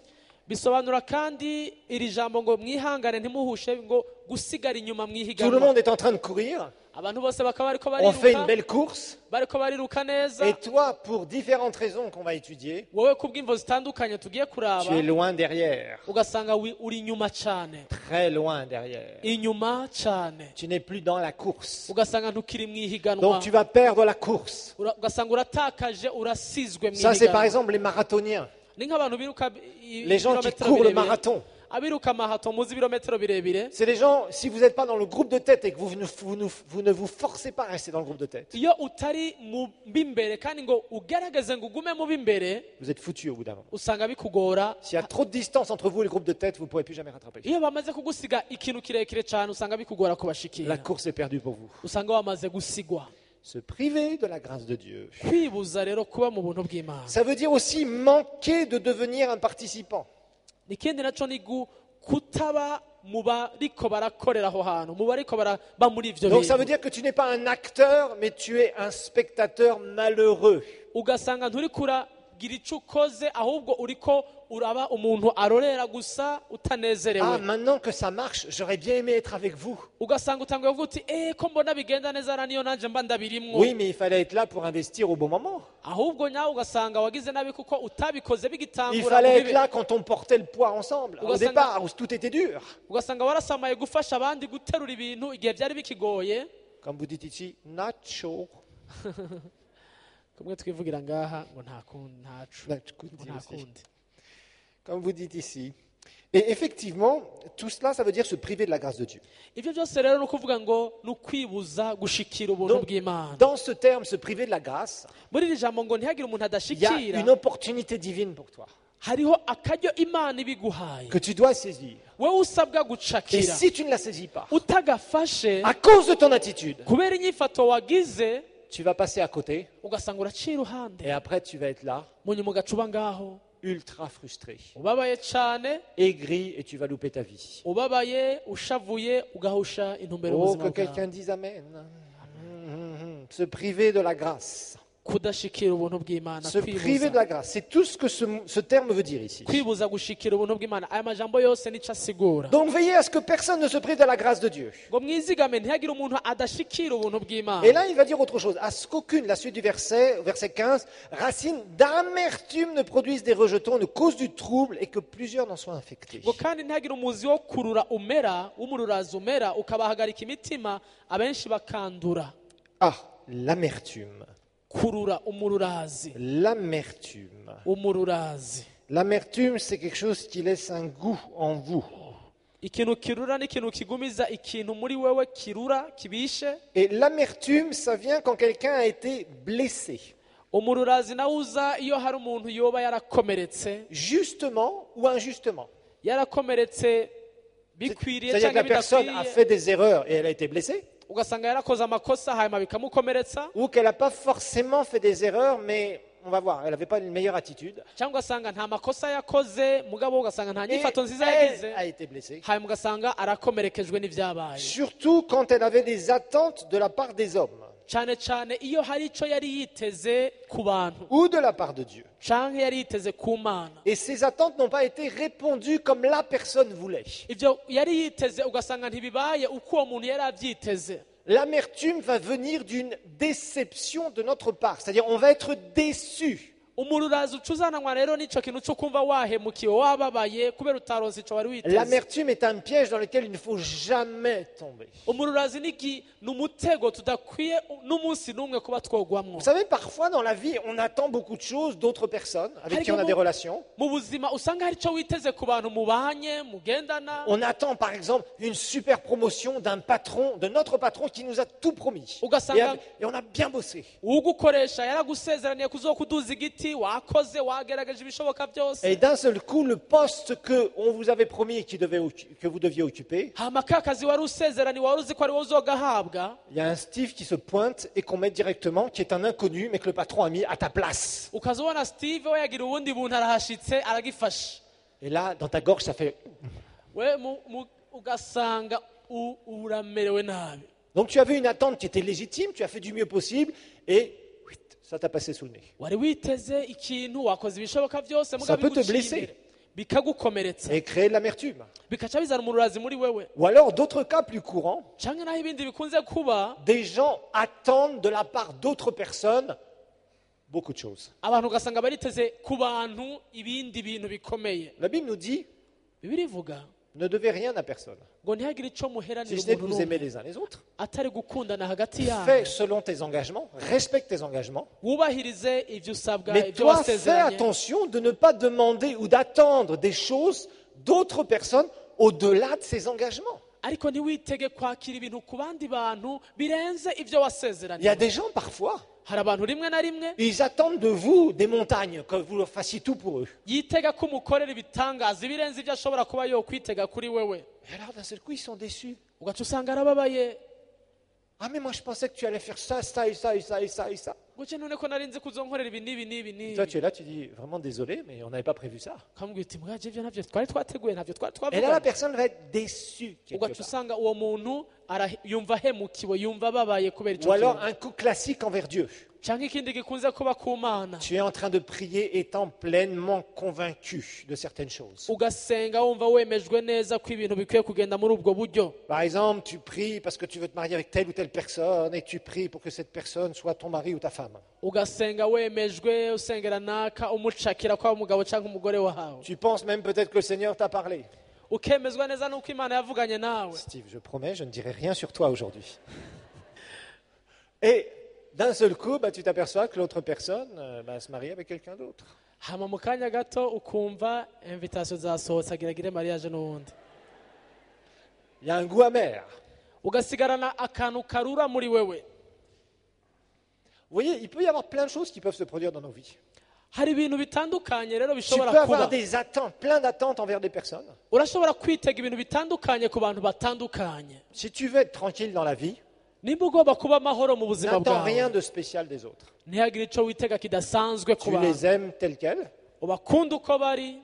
[SPEAKER 3] bisobanura kandi iri jambo ngo mwihangane ntimuhushe ngo gusigara inyuma
[SPEAKER 2] Tout le
[SPEAKER 3] mwihiganwa
[SPEAKER 2] monde est en train de courir,
[SPEAKER 3] abantu bose bakaba bariko
[SPEAKER 2] on fait une
[SPEAKER 3] bariruka
[SPEAKER 2] belle course,
[SPEAKER 3] bariko bariruka neza
[SPEAKER 2] et toi, pour différentes raisons qu'on va étudier,
[SPEAKER 3] wowe kubw'imvo zitandukanye tugiye kuraba
[SPEAKER 2] tu es loin derrière,
[SPEAKER 3] ugasanga wi- uri inyuma cyane
[SPEAKER 2] très loin derrière.
[SPEAKER 3] inyuma cyane
[SPEAKER 2] Tu n'es plus dans la course.
[SPEAKER 3] ugasanga ntukiri mu ihiganwa
[SPEAKER 2] Donc tu vas perdre la course.
[SPEAKER 3] Ura- ugasanga uratakaje urasizwe mu
[SPEAKER 2] Ça, c'est par
[SPEAKER 3] ihiganwa
[SPEAKER 2] exemple les marathoniens,
[SPEAKER 3] ni nk'abantu biruka i-
[SPEAKER 2] les gens qui
[SPEAKER 3] ibirometero
[SPEAKER 2] courent le
[SPEAKER 3] birebire.
[SPEAKER 2] marathon.
[SPEAKER 3] abiruka marathon muzi ibirometero birebire
[SPEAKER 2] C'est les gens, si vous n'êtes pas dans le groupe de tête et que vous ne vous, ne- vous ne vous forcez pas à rester dans le groupe de tête,
[SPEAKER 3] iyo utari mu b'imbere kandi ngo ugerageze ngo ugume mu b'imbere
[SPEAKER 2] vous êtes foutu au bout d'un moment.
[SPEAKER 3] usanga bikugora
[SPEAKER 2] S'il y a trop de distance entre vous et le groupe de tête, vous ne pourrez plus jamais rattraper.
[SPEAKER 3] iyo bamaze kugusiga ikintu kirekire cyane usanga bikugora
[SPEAKER 2] La
[SPEAKER 3] kubashikira
[SPEAKER 2] course est perdue pour vous.
[SPEAKER 3] usanga wamaze gusigwa
[SPEAKER 2] Se priver de la grâce de Dieu.
[SPEAKER 3] kwibuza rero kuba mu buntu bw'imana
[SPEAKER 2] Ça veut dire aussi manquer de devenir un participant.
[SPEAKER 3] ikindi nacyo ni gu- kutaba mu bariko barakorera aho hantu mu bariko baraba muri ivyo
[SPEAKER 2] Donc ça veut
[SPEAKER 3] bintu
[SPEAKER 2] dire que tu n'es pas un acteur, mais tu es un spectateur malheureux.
[SPEAKER 3] ugasanga nturi kuragira icyo ukoze ahubwo uriko uraba umuntu arorera gusa
[SPEAKER 2] Ah,
[SPEAKER 3] utanezerewe
[SPEAKER 2] maintenant que ça marche, j'aurais bien aimé être avec vous.
[SPEAKER 3] ugasanga utanguye kuvuga uti eh ko mbona bigenda neza ara niyo nanjye mba ndabirimwo
[SPEAKER 2] Oui, mais il fallait être là pour investir au bon moment.
[SPEAKER 3] ahubwo nyawe ugasanga wagize nabi kuko utabikoze
[SPEAKER 2] Il
[SPEAKER 3] bigitangura
[SPEAKER 2] fallait
[SPEAKER 3] mu
[SPEAKER 2] être
[SPEAKER 3] bibe.
[SPEAKER 2] là quand on portait le poids ensemble. Au
[SPEAKER 3] Ugasanga-
[SPEAKER 2] départ, où tout était dur.
[SPEAKER 3] ugasanga warasamaye gufasha abandi guterura ibintu igihe byari bikigoye
[SPEAKER 2] Comme vous dites ici, nacho.
[SPEAKER 3] kumwe twivugira ngaha ngo nta kundi ntacu
[SPEAKER 2] Nacho,
[SPEAKER 3] ngo nta kundi
[SPEAKER 2] Comme vous dites ici. Et effectivement, tout cela, ça veut dire se priver de la grâce de Dieu.
[SPEAKER 3] ibyo byose rero ni ukuvuga ngo ni ukwibuza gushikira ubuntu
[SPEAKER 2] Donc,
[SPEAKER 3] bw'imana
[SPEAKER 2] dans ce terme, se priver de la grâce,
[SPEAKER 3] muri iri jambo ngo ntihagire umuntu
[SPEAKER 2] il y a
[SPEAKER 3] adashikira
[SPEAKER 2] une opportunité divine pour toi
[SPEAKER 3] hariho akaryo imana ibiguhaye
[SPEAKER 2] que tu dois saisir.
[SPEAKER 3] wowe usabwa
[SPEAKER 2] Et
[SPEAKER 3] gucakira
[SPEAKER 2] si tu ne la saisis pas,
[SPEAKER 3] utagafashe
[SPEAKER 2] à cause de ton attitude,
[SPEAKER 3] kubera inyifato wagize
[SPEAKER 2] tu vas passer à côté
[SPEAKER 3] ugasanga uraciye iruhande
[SPEAKER 2] et après tu vas être là,
[SPEAKER 3] mu nyuma ugaca uba ngaho
[SPEAKER 2] ultra frustré,
[SPEAKER 3] ubabaye cyane
[SPEAKER 2] aigri et tu vas louper ta vie.
[SPEAKER 3] ubabaye ushavuye ugahusha intumbero
[SPEAKER 2] Oh,
[SPEAKER 3] y'ubuzima
[SPEAKER 2] que quelqu'un
[SPEAKER 3] bwawe
[SPEAKER 2] dise Amen. Hum, hum, hum. Se priver de la grâce.
[SPEAKER 3] kudashikira ubuntu bw'imana
[SPEAKER 2] Se priver
[SPEAKER 3] kwibuza
[SPEAKER 2] de la grâce. C'est tout ce que ce, ce terme veut dire ici.
[SPEAKER 3] kwibuza gushikira ubuntu bw'imana aya majambo yose nicyo asigura
[SPEAKER 2] Donc veillez à ce que personne ne se prive de la grâce de Dieu.
[SPEAKER 3] ngo mwizigame ntihagire umuntu adashikira ubuntu
[SPEAKER 2] Et
[SPEAKER 3] bw'imana
[SPEAKER 2] là, il va dire autre chose. À ce qu'aucune, la suite du verset, au verset quinze, racine d'amertume ne produise des rejetons, ne cause du trouble et que plusieurs n'en soient infectés.
[SPEAKER 3] ngo kandi ntihagire umuzi wo kurura umera w'umururazi umera ukabahagarika imitima abenshi bakandura
[SPEAKER 2] Ah, l'amertume.
[SPEAKER 3] kurura umururazi
[SPEAKER 2] L'amertume.
[SPEAKER 3] umururazi
[SPEAKER 2] L'amertume, c'est quelque chose qui laisse un goût en vous.
[SPEAKER 3] ikintu kirura n'ikintu kigumiza ikintu muri wewe kirura kibishe
[SPEAKER 2] Et l'amertume, ça vient quand quelqu'un a été blessé,
[SPEAKER 3] umururazi nawe uza iyo hari umuntu yoba yarakomeretse
[SPEAKER 2] justement ou injustement.
[SPEAKER 3] yarakomeretse bikwiriye
[SPEAKER 2] C'est-à-dire que
[SPEAKER 3] cyangwa
[SPEAKER 2] la personne a
[SPEAKER 3] bidakwiye
[SPEAKER 2] fait des erreurs et elle a été blessée,
[SPEAKER 3] ugasanga yarakoze amakosa hanyuma bikamukomeretsa
[SPEAKER 2] ou qu'elle n'a pas forcément fait des erreurs, mais on va voir, elle n'avait pas une meilleure attitude.
[SPEAKER 3] cyangwa ugasanga nta makosa yakoze mugabo ugasanga nta
[SPEAKER 2] Et
[SPEAKER 3] nyifato nziza yagize
[SPEAKER 2] elle a été blessée.
[SPEAKER 3] hanyuma ugasanga arakomerekejwe n'ibyabaye
[SPEAKER 2] Surtout quand elle avait des attentes de la part des hommes
[SPEAKER 3] cyane cyane iyo hari icyo yari yiteze ku bantu
[SPEAKER 2] ou de la part de Dieu.
[SPEAKER 3] cyangwa yari yiteze ku mana
[SPEAKER 2] Et ces attentes n'ont pas été répondues comme la personne voulait.
[SPEAKER 3] ibyo yari yiteze ugasanga ntibibaye uko uwo muntu yari abyiteze
[SPEAKER 2] L'amertume va venir d'une déception de notre part, c'est-à-dire on va être déçu.
[SPEAKER 3] umururazi uca uzananywa rero n'icyo kintu cyo kumva wahemukiwe wababaye kubera utaronse icyo wari witeze
[SPEAKER 2] L'amertume est un piège dans lequel il ne faut jamais tomber.
[SPEAKER 3] umururazi ni iki? Ni umutego tudakwiye n'umunsi n'umwe kuba twogwamwo
[SPEAKER 2] Vous savez, parfois dans la vie, on attend beaucoup de choses d'autres personnes avec qui on a des relations.
[SPEAKER 3] mu buzima usanga hari icyo witeze ku bantu mubanye mugendana
[SPEAKER 2] On attend par exemple une super promotion d'un patron, de notre patron qui nous a tout promis.
[SPEAKER 3] Ugasanga-
[SPEAKER 2] Et, a- et on a bien bossé.
[SPEAKER 3] ugukoresha yaragusezeraniye kuzokuduza igiti wakoze wagerageje ibishoboka byose
[SPEAKER 2] Et d'un seul coup, le poste que on vous avait promis et qui devait, occu- que vous deviez occuper,
[SPEAKER 3] hama ka kazi wari usezeraniye wari uzi ko ari wowe uzogahabwa
[SPEAKER 2] il y a un Steve qui se pointe et qu'on met directement, qui est un inconnu, mais que le patron a mis à ta place.
[SPEAKER 3] ukaza ubona steve we yagira ubundi buntu arahashitse aragifashe
[SPEAKER 2] Et là, dans ta gorge, ça fait...
[SPEAKER 3] we mu- mu- ugasanga u- uramerewe nabi
[SPEAKER 2] Donc tu avais une attente qui était légitime, tu as fait du mieux possible, et whit, ça t'a passé sous le nez.
[SPEAKER 3] wari witeze ikintu wakoze ibishoboka byose
[SPEAKER 2] Ça
[SPEAKER 3] mugabo
[SPEAKER 2] peut te
[SPEAKER 3] biguciye
[SPEAKER 2] blesser.
[SPEAKER 3] imbere. bikagukomeretsa
[SPEAKER 2] et créer de l'amertume.
[SPEAKER 3] bikaca bizana umururazi muri wewe
[SPEAKER 2] Ou alors, d'autres cas plus courants,
[SPEAKER 3] canke naho ibindi bikunze kuba
[SPEAKER 2] des gens attendent de la part d'autres personnes beaucoup de choses.
[SPEAKER 3] abantu ugasanga bariteze ku bantu ibindi bintu bikomeye
[SPEAKER 2] La Bible nous dit,
[SPEAKER 3] bibiri ivuga
[SPEAKER 2] ne devez rien à personne,
[SPEAKER 3] ngo ntihagire ico
[SPEAKER 2] si
[SPEAKER 3] muheranira
[SPEAKER 2] ce n'est de
[SPEAKER 3] umuntu
[SPEAKER 2] vous aimer
[SPEAKER 3] n'umwe
[SPEAKER 2] les uns les autres.
[SPEAKER 3] atari gukundana hagati
[SPEAKER 2] Fais
[SPEAKER 3] yabo
[SPEAKER 2] selon tes engagements, respecte tes engagements.
[SPEAKER 3] wubahirize ivyo usabwa
[SPEAKER 2] Mais
[SPEAKER 3] ivyo
[SPEAKER 2] toi, fais
[SPEAKER 3] wasezeranye
[SPEAKER 2] attention de ne pas demander ou d'attendre des choses d'autres personnes au-delà de ces engagements.
[SPEAKER 3] ariko ntiwitege kwakira ibintu ku bandi bantu birenze ivyo
[SPEAKER 2] Il y a
[SPEAKER 3] wasezeranye
[SPEAKER 2] des gens parfois,
[SPEAKER 3] hari abantu rimwe na rimwe
[SPEAKER 2] ils attendent de vous des montagnes, que vous fassiez tout pour eux.
[SPEAKER 3] yitega ko umukorera ibitangaza ibirenze ivyo ashobora kuba yokwitega kuri wewe
[SPEAKER 2] Et alors d'un seul coup, ils sont déçus.
[SPEAKER 3] ugaca usanga arababaye
[SPEAKER 2] Ah mais moi je pensais que tu allais faire ça, ça et ça et ça et ça et ça.
[SPEAKER 3] guce none ko nari nzi ko uzonkorera ibi n'ibi n'ibi
[SPEAKER 2] Et toi
[SPEAKER 3] n'ibi
[SPEAKER 2] tu es là, tu dis vraiment désolé, mais on n'avait pas prévu ça.
[SPEAKER 3] ukamubwira uti mwaje ivyo navyo twari twateguye navyo twari
[SPEAKER 2] Et là la
[SPEAKER 3] twavuga
[SPEAKER 2] personne va être déçue quelque
[SPEAKER 3] ugaca
[SPEAKER 2] part.
[SPEAKER 3] usanga uwo muntu ara- yumva ahemukiwe yumva ababaye kubera ico
[SPEAKER 2] Ou alors
[SPEAKER 3] kintu
[SPEAKER 2] un coup classique envers Dieu.
[SPEAKER 3] canke ikindi gikunze kuba ku mana
[SPEAKER 2] Tu es en train de prier étant pleinement convaincu de certaines choses.
[SPEAKER 3] ugasenga wumva wemejwe neza ko ibintu bikwiye kugenda muri ubwo buryo
[SPEAKER 2] Par exemple, tu pries parce que tu veux te marier avec telle ou telle personne et tu pries pour que cette personne soit ton mari ou ta femme.
[SPEAKER 3] ugasenga wemejwe usengera naka umucakira kwa umugabo canke umugore wawe
[SPEAKER 2] Tu penses même peut-être que le Seigneur t'a parlé.
[SPEAKER 3] ukemezwa neza nuko imana yavuganye nawe
[SPEAKER 2] Steve, je promets, je ne dirai rien sur toi aujourd'hui. Et d'un seul coup, bah, tu t'aperçois que l'autre personne euh, bah, se marie avec quelqu'un d'autre.
[SPEAKER 3] hama mu kanya gato ukumva invitation zasohotse agiragire mariage n'uwundi
[SPEAKER 2] Il y a un goût amer.
[SPEAKER 3] ugasigarana akantu karura muri wewe
[SPEAKER 2] Vous voyez, il peut y avoir plein de choses qui peuvent se produire dans nos vies.
[SPEAKER 3] hari ibintu bitandukanye rero
[SPEAKER 2] Tu peux
[SPEAKER 3] bishobora
[SPEAKER 2] avoir
[SPEAKER 3] kuba
[SPEAKER 2] des attentes, plein d'attentes envers des personnes.
[SPEAKER 3] urashobora kwitega ibintu bitandukanye ku bantu batandukanye
[SPEAKER 2] Si tu veux être tranquille dans la vie,
[SPEAKER 3] nimba ugomba kuba amahoro mu buzima
[SPEAKER 2] n'attends rien
[SPEAKER 3] bwawe
[SPEAKER 2] de spécial des autres.
[SPEAKER 3] ntihagire ico witega kidasanzwe ku
[SPEAKER 2] Tu les
[SPEAKER 3] bantu
[SPEAKER 2] aimes tels quels.
[SPEAKER 3] ubakunda uko bari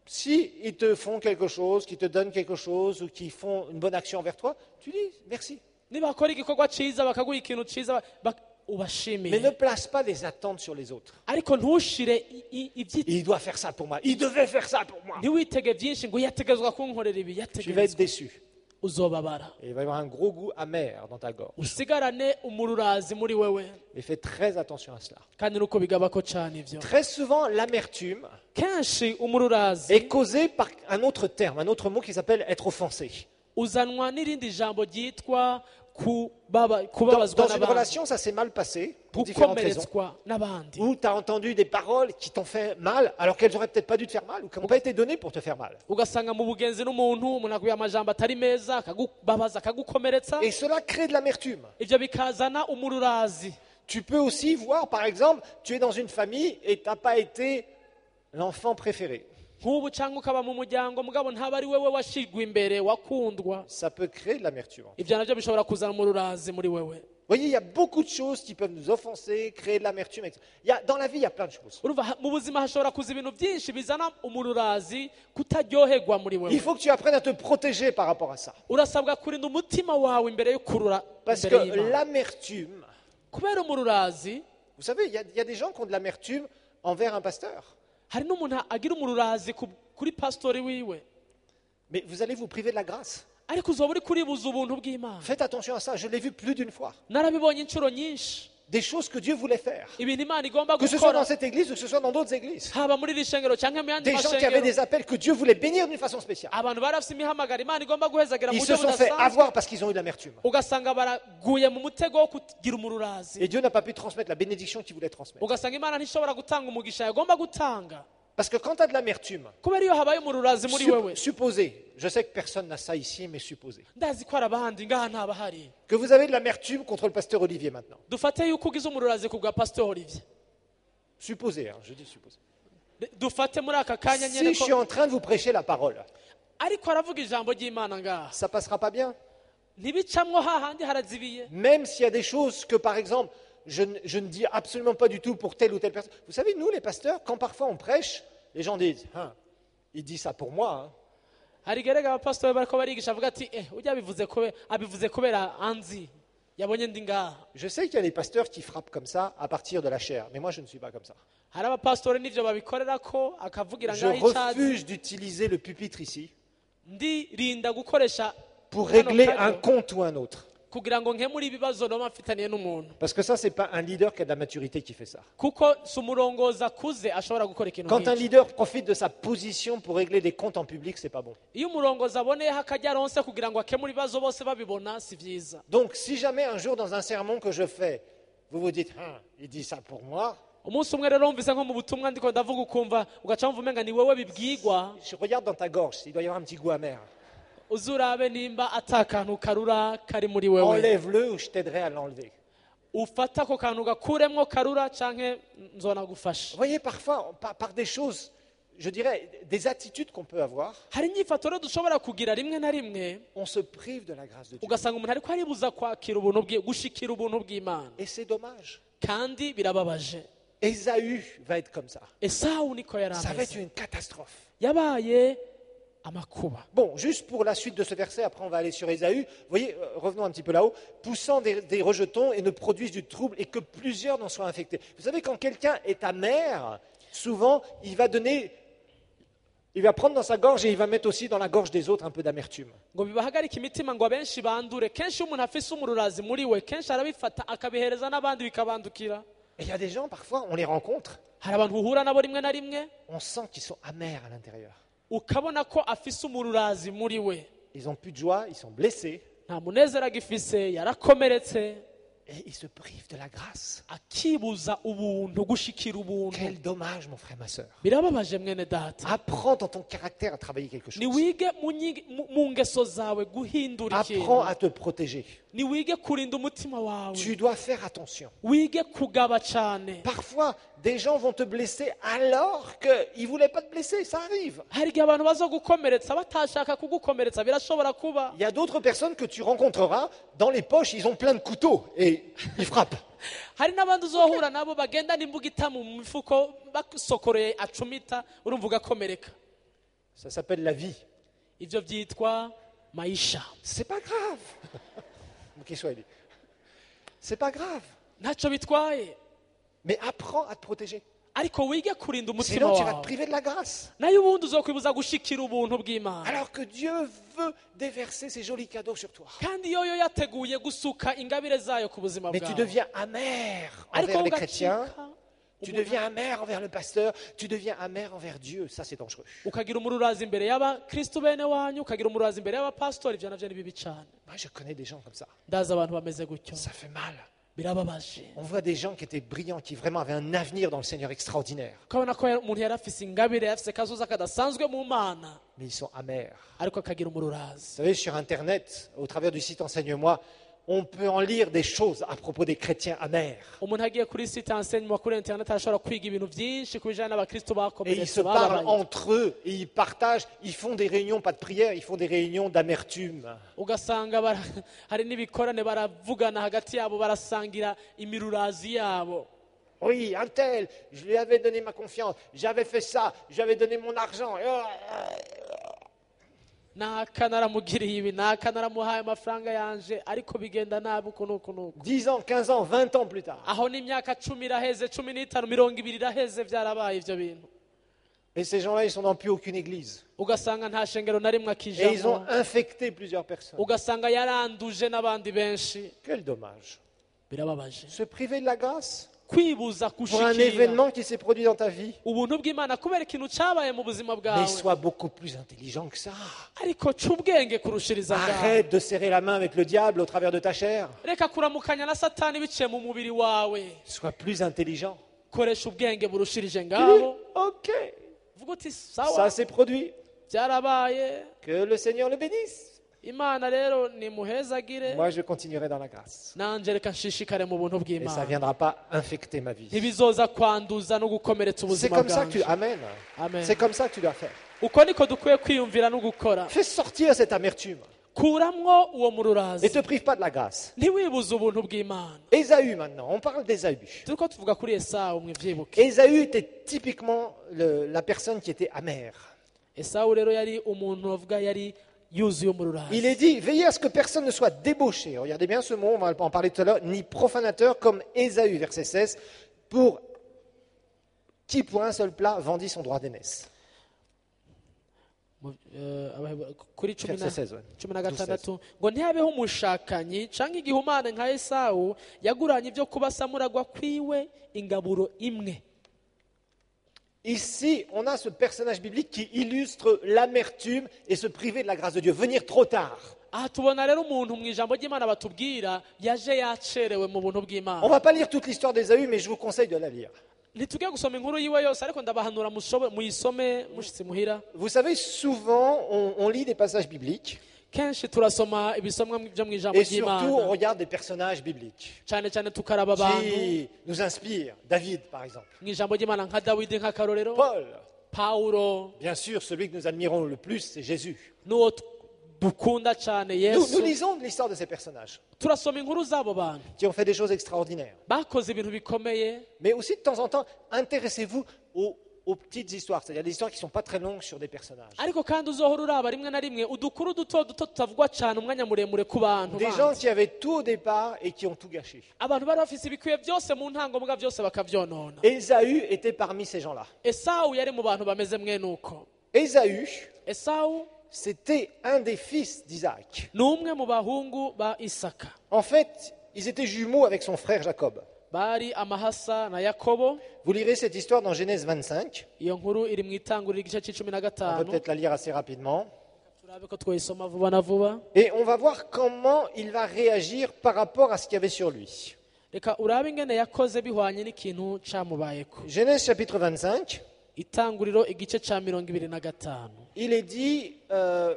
[SPEAKER 2] Si ils te font quelque chose, qui te donnent quelque chose ou qui font une bonne action envers toi, tu dis merci.
[SPEAKER 3] nibakora igikorwa ciza bakaguha ikintu ciza bak-
[SPEAKER 2] Mais ne
[SPEAKER 3] ubashimiye
[SPEAKER 2] place pas des attentes sur les autres.
[SPEAKER 3] ariko ntushire i- i- ibyi-
[SPEAKER 2] Il doit faire ça pour moi. Il devait faire ça pour moi.
[SPEAKER 3] ntiwitege byinshi ngo yategezwa kunkorera ibi
[SPEAKER 2] Tu vas être
[SPEAKER 3] yategezwa
[SPEAKER 2] déçu.
[SPEAKER 3] uzobabara
[SPEAKER 2] Et il va y avoir un gros goût amer dans ta gorge.
[SPEAKER 3] usigarane umururazi muri wewe
[SPEAKER 2] Et fais très attention à cela.
[SPEAKER 3] kandi nuko bigabako cyane ivyo
[SPEAKER 2] Très souvent, l'amertume
[SPEAKER 3] kenshi umururazi
[SPEAKER 2] est causée par un autre terme, un autre mot qui s'appelle être offensé.
[SPEAKER 3] uzanwa n'irindi jambo ryitwa kubaba-
[SPEAKER 2] Dans,
[SPEAKER 3] kubabazwa
[SPEAKER 2] dans une
[SPEAKER 3] n'abandi
[SPEAKER 2] relation, ça s'est mal passé pour différentes raisons.
[SPEAKER 3] gukomeretswa n'abandi
[SPEAKER 2] Où tu as entendu des paroles qui t'ont fait mal, alors qu'elles n'auraient peut-être pas dû te faire mal, ou qui n'ont pas été données pour te faire mal.
[SPEAKER 3] ugasanga mu bugenzi n'umuntu umuntu akubwira amajambo atari meza akagubabaza akagukomeretsa
[SPEAKER 2] Et cela crée de l'amertume.
[SPEAKER 3] ivyo bikazana umururazi
[SPEAKER 2] Tu peux aussi voir, par exemple, tu es dans une famille et tu n'as pas été l'enfant préféré.
[SPEAKER 3] nk'ubu cyangwa ukaba mu muryango mugabo ntaba ari wewe washigwa imbere wakundwa
[SPEAKER 2] Ça peut créer de l'amertume. Vous
[SPEAKER 3] ibyo nabyo bishobora kuzana umururazi muri wewe
[SPEAKER 2] voyez, il y a beaucoup de choses qui peuvent nous offenser, créer de l'amertume. et cetera. Il y a, dans la vie, il y a plein de choses.
[SPEAKER 3] urumva ha- mu buzima hashobora kuza ibintu byinshi bizana umururazi kutaryoherwa muri wewe
[SPEAKER 2] Il faut que tu apprennes à te protéger par rapport à ça.
[SPEAKER 3] urasabwa kurinda umutima wawe imbere yo kurura
[SPEAKER 2] Parce
[SPEAKER 3] imbere
[SPEAKER 2] que
[SPEAKER 3] y'Imana
[SPEAKER 2] l'amertume,
[SPEAKER 3] kubera umururazi
[SPEAKER 2] vous savez, il y, a, il y a des gens qui ont de l'amertume envers un pasteur.
[SPEAKER 3] hari n'umuntu agira umururazi ku- kuri pasitori wiwe
[SPEAKER 2] Mais vous allez vous priver de la grâce.
[SPEAKER 3] ariko uzoba uri kuribuza ubuntu bw'imana
[SPEAKER 2] Faites attention à ça, je l'ai vu plus d'une fois.
[SPEAKER 3] narabibonye inshuro nyinshi
[SPEAKER 2] Des choses que Dieu voulait faire.
[SPEAKER 3] ibintu imana igomba
[SPEAKER 2] Que ce soit dans
[SPEAKER 3] gukora
[SPEAKER 2] cette église ou que ce soit dans d'autres églises.
[SPEAKER 3] haba muri iri shengero cyangwa mu yandi
[SPEAKER 2] Des gens qui avaient
[SPEAKER 3] mashengero
[SPEAKER 2] des appels que Dieu voulait bénir d'une façon spéciale.
[SPEAKER 3] abantu bari bafite imihamagaro imana igomba guhezagira mu
[SPEAKER 2] Ils se
[SPEAKER 3] buryo
[SPEAKER 2] sont fait
[SPEAKER 3] budasanzwe
[SPEAKER 2] avoir parce qu'ils ont eu de l'amertume.
[SPEAKER 3] ugasanga baraguye mu mutego wo kugira umururazi
[SPEAKER 2] Et Dieu n'a pas pu transmettre la bénédiction qu'il voulait transmettre.
[SPEAKER 3] ugasanga imana ntishobora gutanga umugisha yagomba gutanga
[SPEAKER 2] Parce que quand tu as de l'amertume,
[SPEAKER 3] kubera iyo habaye umururazi muri
[SPEAKER 2] sup-
[SPEAKER 3] wewe
[SPEAKER 2] supposez, je sais que personne n'a ça ici, mais supposez,
[SPEAKER 3] ndazi ko hari abandi ngaha ntabahari
[SPEAKER 2] que vous avez de l'amertume contre le pasteur Olivier maintenant.
[SPEAKER 3] dufate yuko ugize umururazi ku bwa pasitori Olivier
[SPEAKER 2] Supposez, hein, je dis supposez.
[SPEAKER 3] dufate muri aka kanya
[SPEAKER 2] Si
[SPEAKER 3] nyine
[SPEAKER 2] je
[SPEAKER 3] ko
[SPEAKER 2] suis en train de vous prêcher la parole,
[SPEAKER 3] ariko aravuga ijambo ry'imana ngaha
[SPEAKER 2] ça passera pas bien.
[SPEAKER 3] ntibicamwo hahandi harazibiye
[SPEAKER 2] Même s'il y a des choses que, par exemple, je, ne- je ne dis absolument pas du tout pour telle ou telle personne. Vous savez, nous, les pasteurs, quand parfois on prêche, les gens disent, Hein, il dit ça pour moi. hein.
[SPEAKER 3] hari gerega abapasitori bariko barigisha avuga ati eh ujya abivuze kubera abivuze kubera anzi yabonye ndi ngaha
[SPEAKER 2] Je sais qu'il y a des pasteurs qui frappent comme ça à partir de la chair, mais moi je ne suis pas comme ça.
[SPEAKER 3] hari abapasitori n'ivyo babikorera ko akavugira
[SPEAKER 2] Je
[SPEAKER 3] ngaho icazi
[SPEAKER 2] refuse d'utiliser le pupitre ici
[SPEAKER 3] ndirinda gukoresha
[SPEAKER 2] pour
[SPEAKER 3] kano
[SPEAKER 2] régler
[SPEAKER 3] karyo
[SPEAKER 2] un compte ou un autre.
[SPEAKER 3] kugira ngo nkemure ibibazo noba mfitaniye n'umuntu
[SPEAKER 2] Parce que ça, c'est pas un leader qui a de la maturité qui fait ça.
[SPEAKER 3] kuko si umurongozi akuze ashobora gukora ikintu
[SPEAKER 2] Quand un
[SPEAKER 3] nk'icyo
[SPEAKER 2] leader profite de sa position pour régler des comptes en public, c'est pas bon.
[SPEAKER 3] iyo umurongozi aboneyeho akajya aronse kugira ngo akemure ibibazo bose babibona si vyiza
[SPEAKER 2] Donc, si jamais un jour dans un sermon que je fais, vous vous dites, ah, il dit ça pour moi,
[SPEAKER 3] umunsi umwe rero wumvise nko mu butumwa ndiko ndavuga ukumva ugaca wumva umenga ni wewe bibwigwa
[SPEAKER 2] je regarde dans ta gorge, il doit y avoir un petit goût amer.
[SPEAKER 3] uzurabe nimba ata kantu karura kari muri wewe
[SPEAKER 2] Enlève-le ou je t'aiderai à l'enlever.
[SPEAKER 3] ufata ako kantu gakuremwo karura canke nzonagufasha
[SPEAKER 2] Vous voyez, parfois, par, par des choses, je dirais, des attitudes qu'on peut avoir,
[SPEAKER 3] hari inyifato rero dushobora kugira rimwe na rimwe
[SPEAKER 2] on se prive de la grâce de Dieu.
[SPEAKER 3] ugasanga umuntu ariko aribuza kwakira ubuntu bwi gushikira ubuntu bw'imana
[SPEAKER 2] Et c'est dommage.
[SPEAKER 3] kandi birababaje
[SPEAKER 2] Ésaü va être comme ça.
[SPEAKER 3] esawu niko yari
[SPEAKER 2] Ça va être
[SPEAKER 3] ameze
[SPEAKER 2] une catastrophe.
[SPEAKER 3] yabaye amakuba
[SPEAKER 2] Bon, juste pour la suite de ce verset, après on va aller sur Ésaü. Vous voyez, euh, revenons un petit peu là-haut. Poussant des, des rejetons et ne produisent du trouble et que plusieurs n'en soient infectés. Vous savez, quand quelqu'un est amer, souvent, il va donner, il va prendre dans sa gorge et il va mettre aussi dans la gorge des autres un peu d'amertume.
[SPEAKER 3] ngo bibahagarike imitima ngo abenshi bandure kenshi iyo umuntu afise umururazi muri we kenshi arabifata akabihereza n'abandi bikabandukira
[SPEAKER 2] Et il y a des gens, parfois, on les rencontre,
[SPEAKER 3] hari abantu uhura nabo rimwe na rimwe
[SPEAKER 2] on sent qu'ils sont amers à l'intérieur.
[SPEAKER 3] ukabona ko afise umururazi muri we
[SPEAKER 2] Ils n'ont plus de joie, ils sont blessés
[SPEAKER 3] nta munezero agifise yarakomeretse
[SPEAKER 2] et ils se privent de la grâce.
[SPEAKER 3] akibuza ubuntu gushikira ubuntu
[SPEAKER 2] Quel dommage, mon frère, ma soeur.
[SPEAKER 3] birababaje mwene data
[SPEAKER 2] Apprends dans ton caractère à travailler quelque chose.
[SPEAKER 3] niwige mu nyi- mu- mu ngeso zawe guhindura
[SPEAKER 2] Apprends
[SPEAKER 3] ikintu
[SPEAKER 2] à te protéger.
[SPEAKER 3] niwige kurinda umutima wawe
[SPEAKER 2] Tu dois faire attention.
[SPEAKER 3] wige kugaba cyane
[SPEAKER 2] Parfois, des gens vont te blesser alors qu'ils ne voulaient pas te blesser. Ça arrive.
[SPEAKER 3] hari igihe abantu baza gukomeretsa batashaka kugukomeretsa birashobora kuba
[SPEAKER 2] Il y a d'autres personnes que tu rencontreras, dans les poches, ils ont plein de couteaux et ils frappent.
[SPEAKER 3] hari n'abandi uzohura nabo bagenda n'imbugita mu mifuko basokoreye acumita urumva ugakomereka
[SPEAKER 2] Ça s'appelle la vie.
[SPEAKER 3] ivyo vyitwa maisha
[SPEAKER 2] C'est pas grave. Ok, soit dit. C'est pas grave.
[SPEAKER 3] ntacyo bitwaye
[SPEAKER 2] Mais apprends à te protéger.
[SPEAKER 3] ariko wige kurinda umutima
[SPEAKER 2] Sinon, tu vas te
[SPEAKER 3] wawe
[SPEAKER 2] priver de la grâce.
[SPEAKER 3] nayo ubundi uzokwibuza gushikira ubuntu bw'imana
[SPEAKER 2] Alors que Dieu veut déverser ses jolis cadeaux sur toi.
[SPEAKER 3] kandi yoyo yateguye gusuka ingabire zayo ku buzima
[SPEAKER 2] Mais tu
[SPEAKER 3] bwawe
[SPEAKER 2] deviens amer
[SPEAKER 3] ariko
[SPEAKER 2] envers les
[SPEAKER 3] ugacika
[SPEAKER 2] chrétiens. Tu
[SPEAKER 3] umuntu-
[SPEAKER 2] deviens amer envers le pasteur. Tu deviens amer envers Dieu. Ça, c'est dangereux.
[SPEAKER 3] ukagira umururazi imbere y'abakristu bene wanyu ukagira umururazi imbere y'abapasitori ibyo navyo ni bibi cyane
[SPEAKER 2] Moi, je connais des gens comme ça.
[SPEAKER 3] ndazi abantu bameze gutyo
[SPEAKER 2] Ça fait mal.
[SPEAKER 3] birababaje
[SPEAKER 2] On voit des gens qui étaient brillants, qui vraiment avaient un avenir dans le Seigneur extraordinaire.
[SPEAKER 3] ukabona ko yari- umuntu yari afise ingabire yari afise kazoza kadasanzwe mu mana
[SPEAKER 2] Mais ils sont amers.
[SPEAKER 3] ariko akagira umururazi
[SPEAKER 2] Vous savez, sur Internet, au travers du site Enseigne-moi, on peut en lire des choses à propos des chrétiens amers.
[SPEAKER 3] umuntu agiye kuri site enseignement kuri internet arashobora kwiga ibintu byinshi ku bijyanye n'abakristo
[SPEAKER 2] Et ils se
[SPEAKER 3] bakomeretse
[SPEAKER 2] parlent
[SPEAKER 3] bababaye
[SPEAKER 2] entre eux et ils partagent. Ils font des réunions, pas de prière, ils font des réunions d'amertume.
[SPEAKER 3] ugasanga bara- hari n'ibikorane baravugana hagati yabo barasangira imirurazi yabo
[SPEAKER 2] Oui, un tel, je lui avais donné ma confiance, j'avais fait ça, j'avais donné mon argent.
[SPEAKER 3] naka naramugiriye ibi naka naramuhaye amafaranga yanje ariko bigenda nabi uku n'uku n'uku
[SPEAKER 2] dix ans, quinze ans, vingt ans plus tard.
[SPEAKER 3] aho n'imyaka cumi iraheze cumi n'itanu mirongo ibiri iraheze byarabaye ibyo bintu
[SPEAKER 2] Et ces gens-là, ils sont dans plus aucune église.
[SPEAKER 3] ugasanga nta shengero na rimwe
[SPEAKER 2] Et ils ont
[SPEAKER 3] akijamo
[SPEAKER 2] infecté plusieurs personnes.
[SPEAKER 3] ugasanga yaranduje n'abandi benshi
[SPEAKER 2] Quel dommage.
[SPEAKER 3] birababaje
[SPEAKER 2] Se priver de la grâce
[SPEAKER 3] kwibuza
[SPEAKER 2] pour un
[SPEAKER 3] gushikira
[SPEAKER 2] événement qui s'est produit dans ta vie.
[SPEAKER 3] ubuntu bw'imana kubera ikintu cyabaye mu buzima
[SPEAKER 2] Mais
[SPEAKER 3] bwawe
[SPEAKER 2] sois beaucoup plus intelligent que ça.
[SPEAKER 3] ariko ca ubwenge kurushiriza bwawe
[SPEAKER 2] Arrête de serrer la main avec le diable au travers de ta chair.
[SPEAKER 3] reka kuramukanya na satani biciye mu mubiri wawe
[SPEAKER 2] Sois plus intelligent.
[SPEAKER 3] koresha ubwenge burushirije
[SPEAKER 2] Tu
[SPEAKER 3] ngaho
[SPEAKER 2] dis, ok,
[SPEAKER 3] vuga uti
[SPEAKER 2] ça
[SPEAKER 3] sawa
[SPEAKER 2] s'est produit.
[SPEAKER 3] byarabaye
[SPEAKER 2] Que le Seigneur le bénisse.
[SPEAKER 3] imana rero nimuhezagire
[SPEAKER 2] Moi, je continuerai dans la grâce.
[SPEAKER 3] nanjye reka nshishikare mu buntu
[SPEAKER 2] Et ça ne
[SPEAKER 3] bw'imana
[SPEAKER 2] viendra pas infecter ma vie.
[SPEAKER 3] ntibizoza kwanduza no gukomeretsa
[SPEAKER 2] C'est
[SPEAKER 3] ubuzima
[SPEAKER 2] comme ça que tu...
[SPEAKER 3] bwanjye
[SPEAKER 2] Amen.
[SPEAKER 3] Amen.
[SPEAKER 2] C'est comme ça que tu dois faire.
[SPEAKER 3] uko niko dukwiye kwiyumvira no gukora
[SPEAKER 2] Fais sortir cette amertume.
[SPEAKER 3] kuramwo uwo
[SPEAKER 2] Et
[SPEAKER 3] mururazi
[SPEAKER 2] te prive pas de la grâce.
[SPEAKER 3] ntiwibuze ubuntu bw'imana
[SPEAKER 2] Ésaü maintenant, on parle d'Ésaü.
[SPEAKER 3] turiko tuvuga kuri esawu mwivyibuke
[SPEAKER 2] Ésaü était typiquement le- la personne qui était amère.
[SPEAKER 3] esawu rero yari umuntu bavuga yari yuzuye
[SPEAKER 2] Il
[SPEAKER 3] umururazi
[SPEAKER 2] est dit, veillez à ce que personne ne soit débauché. Regardez bien ce mot, on va en parler tout à l'heure, ni profanateur comme Ésaü, verset seize, pour qui pour un seul plat vendit son droit d'aînesse.
[SPEAKER 3] Mu- eh, Abahebura- kuri cumi na-
[SPEAKER 2] Verset seize, ouais.
[SPEAKER 3] cumi na gatandatu ngo ntihabeho umushakanyi cyangwa igihumane nka esawu yaguranye ibyo kuba samuragwa kwiwe ingaburo imwe.
[SPEAKER 2] Ici, on a ce personnage biblique qui illustre l'amertume et se priver de la grâce de Dieu, venir trop tard.
[SPEAKER 3] Aha tubona rero umuntu mu ijambo ry'Imana batubwira yaje yacerewe mu buntu
[SPEAKER 2] On ne
[SPEAKER 3] bw'Imana.
[SPEAKER 2] va pas lire toute l'histoire d'Ésaü, mais je vous conseille de la lire.
[SPEAKER 3] Ntitugiye gusoma inkuru yiwe yose ariko ndabahanura mushobe- muyisome mushitse muhira.
[SPEAKER 2] Vous savez, souvent, on, on lit des passages bibliques
[SPEAKER 3] Kenshi turasoma ibisomwa byo mu ijambo
[SPEAKER 2] et surtout, on
[SPEAKER 3] ry'Imana
[SPEAKER 2] regarde des personnages bibliques
[SPEAKER 3] cyane cyane tukaraba abantu
[SPEAKER 2] qui nous inspirent. David, par exemple.
[SPEAKER 3] mu ijambo ry'Imana nka Dawidi nk'akarorero,
[SPEAKER 2] Paul.
[SPEAKER 3] Pawulo,
[SPEAKER 2] Bien sûr, celui que nous admirons le plus, c'est Jésus.
[SPEAKER 3] n'uwo t- dukunda cyane
[SPEAKER 2] Nous,
[SPEAKER 3] Yesu.
[SPEAKER 2] nous lisons de l'histoire de ces personnages
[SPEAKER 3] Turasoma inkuru z'abo bantu
[SPEAKER 2] qui ont fait des choses extraordinaires.
[SPEAKER 3] bakoze ibintu bikomeye,
[SPEAKER 2] Mais aussi, de temps en temps, intéressez-vous aux, aux petites histoires, c'est-à-dire des histoires qui ne sont pas très longues sur des personnages.
[SPEAKER 3] ariko kandi uzohora uraba rimwe na rimwe udukuru duto duto tutavugwa cyane umwanya muremure ku bantu
[SPEAKER 2] Des gens
[SPEAKER 3] bandi.
[SPEAKER 2] qui avaient tout au départ et qui ont tout gâché.
[SPEAKER 3] abantu bari bafise ibikwiye byose mu ntango mbwa byose bakabyonona.
[SPEAKER 2] Ésaü était parmi ces gens-là.
[SPEAKER 3] Esawu yari mu bantu bameze mwene uko.
[SPEAKER 2] Ésaü,
[SPEAKER 3] Esawu
[SPEAKER 2] c'était un des fils d'Isaac.
[SPEAKER 3] ni umwe mu bahungu ba Isaka,
[SPEAKER 2] En fait, ils étaient jumeaux avec son frère Jacob.
[SPEAKER 3] bari amahasa na Yakobo.
[SPEAKER 2] Vous lirez cette histoire dans Genèse vingt-cinq.
[SPEAKER 3] Iyo nkuru iri mu itanguriro igice c'icumi na
[SPEAKER 2] On peut
[SPEAKER 3] gatanu.
[SPEAKER 2] peut-être la lire assez rapidement.
[SPEAKER 3] turabe ko twayisoma vuba na vuba.
[SPEAKER 2] Et on va voir comment il va réagir par rapport à ce qu'il y avait sur lui.
[SPEAKER 3] Reka urabe ingene yakoze bihwanye n'ikintu camubayeko.
[SPEAKER 2] Genèse chapitre vingt-cinq,
[SPEAKER 3] Itanguriro igice ca mirongo ibiri na gatanu.
[SPEAKER 2] il est dit, euh,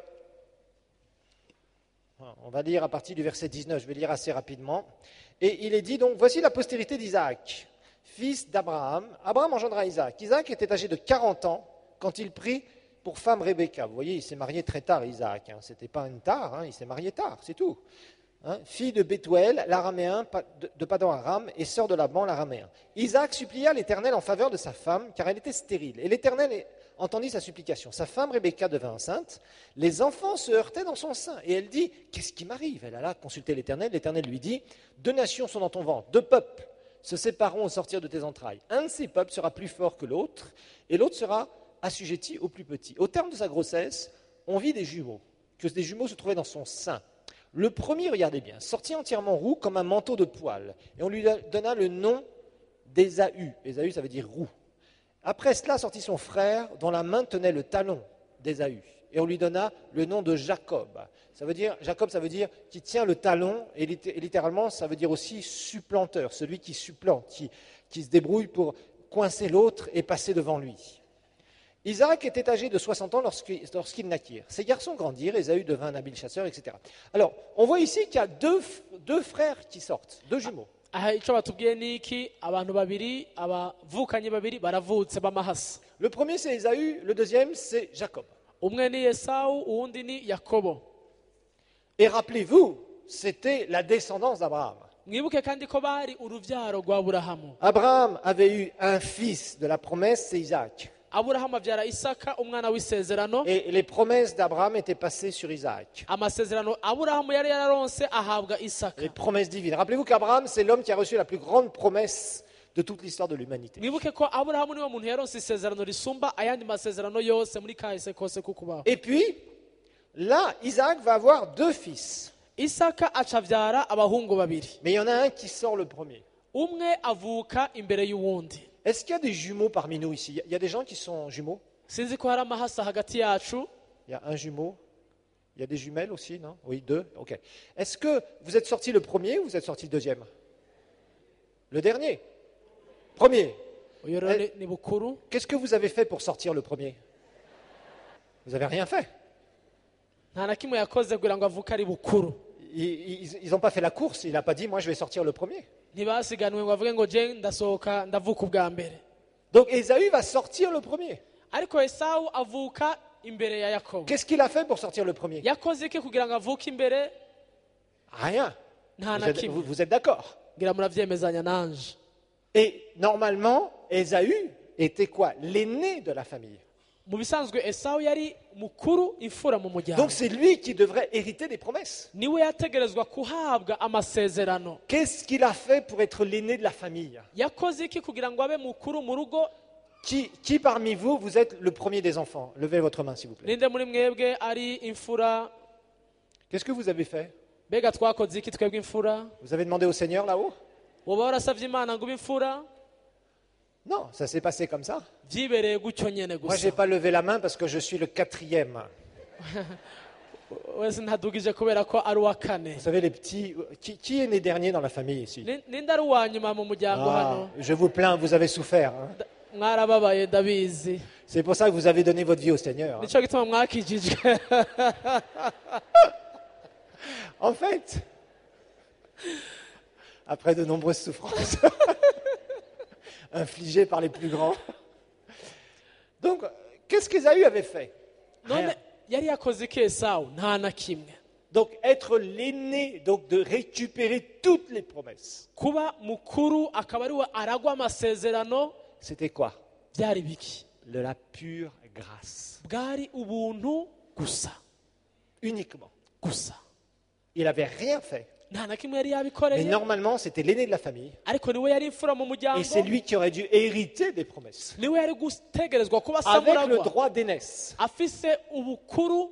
[SPEAKER 2] on va lire à partir du verset dix-neuf, je vais lire assez rapidement. Et il est dit donc, voici la postérité d'Isaac, fils d'Abraham. Abraham engendra Isaac. Isaac était âgé de quarante ans quand il prit pour femme Rebecca. Vous voyez, il s'est marié très tard, Isaac. Hein. Ce n'était pas une tard, hein, il s'est marié tard, c'est tout. Hein, fille de Bethuel, l'araméen, pa- de- de Padan Aram, et sœur de Laban, l'araméen. Isaac supplia l'Éternel en faveur de sa femme, car elle était stérile. Et l'Éternel est- entendit sa supplication. Sa femme Rebecca devint enceinte. Les enfants se heurtaient dans son sein. Et elle dit, qu'est-ce qui m'arrive? Elle alla consulter l'Éternel. L'Éternel lui dit, deux nations sont dans ton ventre, deux peuples se sépareront au sortir de tes entrailles. Un de ces peuples sera plus fort que l'autre, et l'autre sera assujetti au plus petit. Au terme de sa grossesse, on vit des jumeaux, que des jumeaux se trouvaient dans son sein. Le premier, regardez bien, sortit entièrement roux comme un manteau de poil, et on lui donna le nom d'Ésaü. Ésaü, ça veut dire roux. Après cela sortit son frère, dont la main tenait le talon d'Ésaü, et on lui donna le nom de Jacob. Ça veut dire, Jacob, ça veut dire qui tient le talon, et litté- et littéralement, ça veut dire aussi supplanteur, celui qui supplante, qui, qui se débrouille pour coincer l'autre et passer devant lui. Isaac était âgé de soixante ans lorsqu'il lorsqu'ils naquirent. Ses garçons grandirent, Ésaü devint un habile chasseur, et cetera. Alors, on voit ici qu'il y a deux, f- deux frères qui sortent, deux jumeaux.
[SPEAKER 3] Aha icyo batubwiye ni iki, abantu babiri abavukanye babiri baravutse b'amahasa.
[SPEAKER 2] Le premier, c'est Ésaü, le deuxième, c'est Jacob.
[SPEAKER 3] Umwe ni Esawu uwundi ni Yakobo.
[SPEAKER 2] Et rappelez-vous, c'était la descendance d'Abraham.
[SPEAKER 3] Mwibuke kandi ko bari uruvyaro rwa Aburahamu.
[SPEAKER 2] Abraham avait eu un fils de la promesse, c'est Isaac.
[SPEAKER 3] Aburahamu abyara Isaka umwana w'isezerano.
[SPEAKER 2] Et les promesses d'Abraham étaient passées sur Isaac.
[SPEAKER 3] Amasezerano Aburahamu yari yararonse ahabwa Isaka.
[SPEAKER 2] Les promesses divines. Rappelez-vous qu'Abraham, c'est l'homme qui a reçu la plus grande promesse de toute l'histoire de l'humanité.
[SPEAKER 3] Mwibuke ko Aburahamu niwe muntu yaronse isezerano risumba ayandi masezerano yose muri kahise kose kukubaho.
[SPEAKER 2] Et puis, là, Isaac va avoir deux fils.
[SPEAKER 3] Isaka acavyara abahungu babiri.
[SPEAKER 2] Mais il y en a un qui sort le premier.
[SPEAKER 3] Umwe avuka imbere y'uwundi.
[SPEAKER 2] Est-ce qu'il y a des jumeaux parmi nous ici? Il y a des gens qui sont jumeaux?
[SPEAKER 3] Sinzi ko hari amahasa hagati yacu.
[SPEAKER 2] Il y a un jumeau? Il y a des jumelles aussi, non? Oui, deux. Ok. Est-ce que vous êtes sorti le premier ou vous êtes sorti le deuxième? Le dernier? Premier.
[SPEAKER 3] Uyu rero ni- ni bukuru.
[SPEAKER 2] Qu'est-ce que vous avez fait pour sortir le premier? Vous n'avez rien fait.
[SPEAKER 3] Nta na kimwe yakoze kugira ngo avuke ari bukuru.
[SPEAKER 2] Ils n'ont pas fait la course. Il n'a pas dit, moi, je vais sortir le premier.
[SPEAKER 3] Ntibasiganwe ngo avuge ngo je ndasohoka ndavuka ubwa mbere.
[SPEAKER 2] Donc, Ésaü va sortir le premier.
[SPEAKER 3] Ariko Esawu avuka imbere ya Yakobo.
[SPEAKER 2] Qu'est-ce qu'il a fait pour sortir le premier?
[SPEAKER 3] Yakoze iki kugira ngo avuke imbere?
[SPEAKER 2] Rien.
[SPEAKER 3] Nta
[SPEAKER 2] Vous
[SPEAKER 3] na
[SPEAKER 2] êtes,
[SPEAKER 3] kimwe.
[SPEAKER 2] vous- vous êtes d'accord?
[SPEAKER 3] Ngira muravyemezanya nanje.
[SPEAKER 2] Et normalement, Ésaü était quoi? L'aîné de la famille.
[SPEAKER 3] mu bisanzwe esawu yari mukuru imfura mu muryango
[SPEAKER 2] Donc c'est lui qui devrait hériter des promesses.
[SPEAKER 3] niwe yategerezwa kuhabwa amasezerano
[SPEAKER 2] Qu'est-ce qu'il a fait pour être l'aîné de la famille?
[SPEAKER 3] yakoze iki kugira ngo abe mukuru mu rugo
[SPEAKER 2] Qui, qui parmi vous, vous êtes le premier des enfants? Levez votre main, s'il vous plaît.
[SPEAKER 3] ninde muri mwebwe ari imfura
[SPEAKER 2] Qu'est-ce que vous avez fait?
[SPEAKER 3] mbega twakoze iki twebwe imfura
[SPEAKER 2] Vous avez demandé au Seigneur là-haut?
[SPEAKER 3] woba warasavye imana ngo ube imfura
[SPEAKER 2] Non, ça s'est passé comme ça.
[SPEAKER 3] byibereye gutyo nyene
[SPEAKER 2] Moi, je n'ai
[SPEAKER 3] gusa
[SPEAKER 2] pas levé la main parce que je suis le quatrième.
[SPEAKER 3] wese ntadugije kubera ko ari uwa kane
[SPEAKER 2] Vous savez, les petits... Qui, qui est né dernier dans la famille ici?
[SPEAKER 3] Ni- ninde ari uwa nyuma mu muryango
[SPEAKER 2] Ah,
[SPEAKER 3] hano
[SPEAKER 2] je vous plains, vous avez souffert. hein.
[SPEAKER 3] Da- mwarababaye ndabizi
[SPEAKER 2] C'est pour ça que vous avez donné votre vie au Seigneur. hein.
[SPEAKER 3] nico gituma mwakijijwe
[SPEAKER 2] En fait, après de nombreuses souffrances infligées par les plus grands. Donc, qu'est-ce qu'Ésaü avait fait?
[SPEAKER 3] none
[SPEAKER 2] Rien.
[SPEAKER 3] yari yakoze iki esawu nta na kimwe
[SPEAKER 2] Donc, être l'aîné, donc de récupérer toutes les promesses.
[SPEAKER 3] kuba mukuru akaba ari we aragwa amasezerano
[SPEAKER 2] C'était quoi?
[SPEAKER 3] byari biki
[SPEAKER 2] De la pure grâce.
[SPEAKER 3] bwari ubuntu gusa
[SPEAKER 2] Uniquement.
[SPEAKER 3] gusa
[SPEAKER 2] Il n'avait rien fait.
[SPEAKER 3] nta na kimwe yari
[SPEAKER 2] Mais
[SPEAKER 3] yabikoreye
[SPEAKER 2] normalement, c'était l'aîné de la famille.
[SPEAKER 3] ariko niwe yari imfura mu muryango
[SPEAKER 2] Et c'est lui qui aurait dû hériter des promesses.
[SPEAKER 3] niwe yari gutegerezwa kuba
[SPEAKER 2] Avec le
[SPEAKER 3] samuragwa
[SPEAKER 2] droit d'aînesse.
[SPEAKER 3] afise ubukuru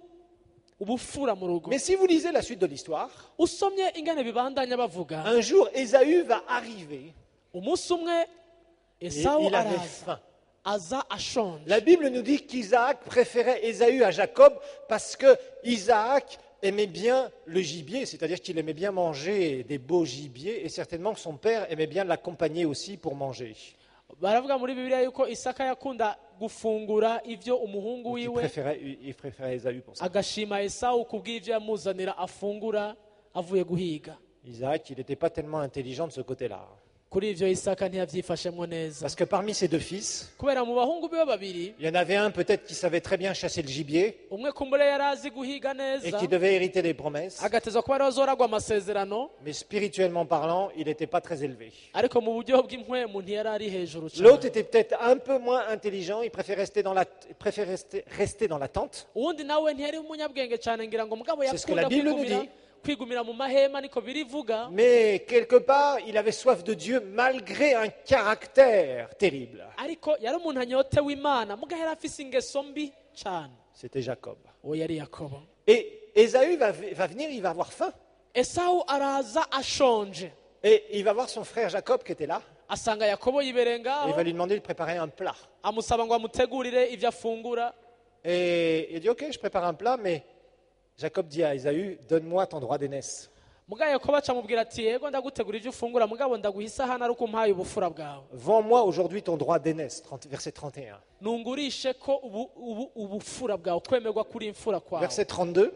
[SPEAKER 3] ubufura mu rugo
[SPEAKER 2] Mais si vous lisez la suite de l'histoire,
[SPEAKER 3] usomye ingane bibandanya bavuga
[SPEAKER 2] un jour, Ésaü va arriver
[SPEAKER 3] umunsi umwe
[SPEAKER 2] et
[SPEAKER 3] esawu
[SPEAKER 2] il avait
[SPEAKER 3] araza
[SPEAKER 2] faim.
[SPEAKER 3] aza ashonje
[SPEAKER 2] La Bible nous dit qu'Isaac préférait Ésaü à Jacob parce que Isaac aimait bien le gibier, c'est-à-dire qu'il aimait bien manger des beaux gibiers et certainement que son père aimait bien l'accompagner aussi pour manger.
[SPEAKER 3] baravuga muri bibiliya yuko isaka yakunda gufungura ivyo umuhungu
[SPEAKER 2] Donc, il
[SPEAKER 3] wiwe
[SPEAKER 2] préférait, il préférait Ésaü pour ça.
[SPEAKER 3] agashima esawu kubw'ivyo yamuzanira afungura avuye guhiga
[SPEAKER 2] Isaac, il n'était pas tellement intelligent de ce côté-là.
[SPEAKER 3] kuri ivyo isaka ntiyavyifashemwo neza
[SPEAKER 2] Parce que parmi ses deux fils,
[SPEAKER 3] kubera mu bahungu biwe babiri
[SPEAKER 2] il y en avait un peut-être qui savait très bien chasser le gibier
[SPEAKER 3] umwe kumbure yari azi guhiga
[SPEAKER 2] et
[SPEAKER 3] neza
[SPEAKER 2] qui devait hériter des promesses,
[SPEAKER 3] agatezwa kuba ariwe azoragwa amasezerano
[SPEAKER 2] mais spirituellement parlant, il n'était pas très élevé.
[SPEAKER 3] ariko mu buryo bw'impwemu ntiyari ari hejuru
[SPEAKER 2] L'autre
[SPEAKER 3] cyane
[SPEAKER 2] était peut-être un peu moins intelligent, il préférait rester dans la, il préférait rester, rester dans la tente.
[SPEAKER 3] uwundi nawe ntiyari umunyabwenge cyane ngira ngo mugabo
[SPEAKER 2] C'est ce que la
[SPEAKER 3] yakunda
[SPEAKER 2] Bible nous
[SPEAKER 3] kwigumira
[SPEAKER 2] dit.
[SPEAKER 3] kwigumira mu mahema niko birivuga
[SPEAKER 2] Mais quelque part, il avait soif de Dieu malgré un caractère terrible.
[SPEAKER 3] ariko yari umuntu anyotewe imana muga yari afise ingeso mbi cyane
[SPEAKER 2] C'était Jacob.
[SPEAKER 3] uwo yari yakobo
[SPEAKER 2] Et Ésaü va, va venir, il va avoir faim.
[SPEAKER 3] esawu araza ashonje
[SPEAKER 2] Et il va voir son frère Jacob qui était là.
[SPEAKER 3] asanga yakobo yibereye
[SPEAKER 2] Et il
[SPEAKER 3] ngaho
[SPEAKER 2] va lui demander de préparer un plat.
[SPEAKER 3] amusaba ngo amutegurire ivyo afungura
[SPEAKER 2] Et il dit, ok, je prépare un plat, mais Jacob dit à Ésaü, donne-moi ton droit d'aînesse.
[SPEAKER 3] muga yakobo acamubwira ati yego ndagutegura ivyo ufungura mugabo ndaguha isahani ari uko umpaye ubufura bwawe
[SPEAKER 2] Vends-moi aujourd'hui ton droit d'aînesse, trente verset trente et un.
[SPEAKER 3] nungurishe ko ubu, ubu, ubufura bwawe kwemerwa kuri imfura kwawe
[SPEAKER 2] Verset trente-deux.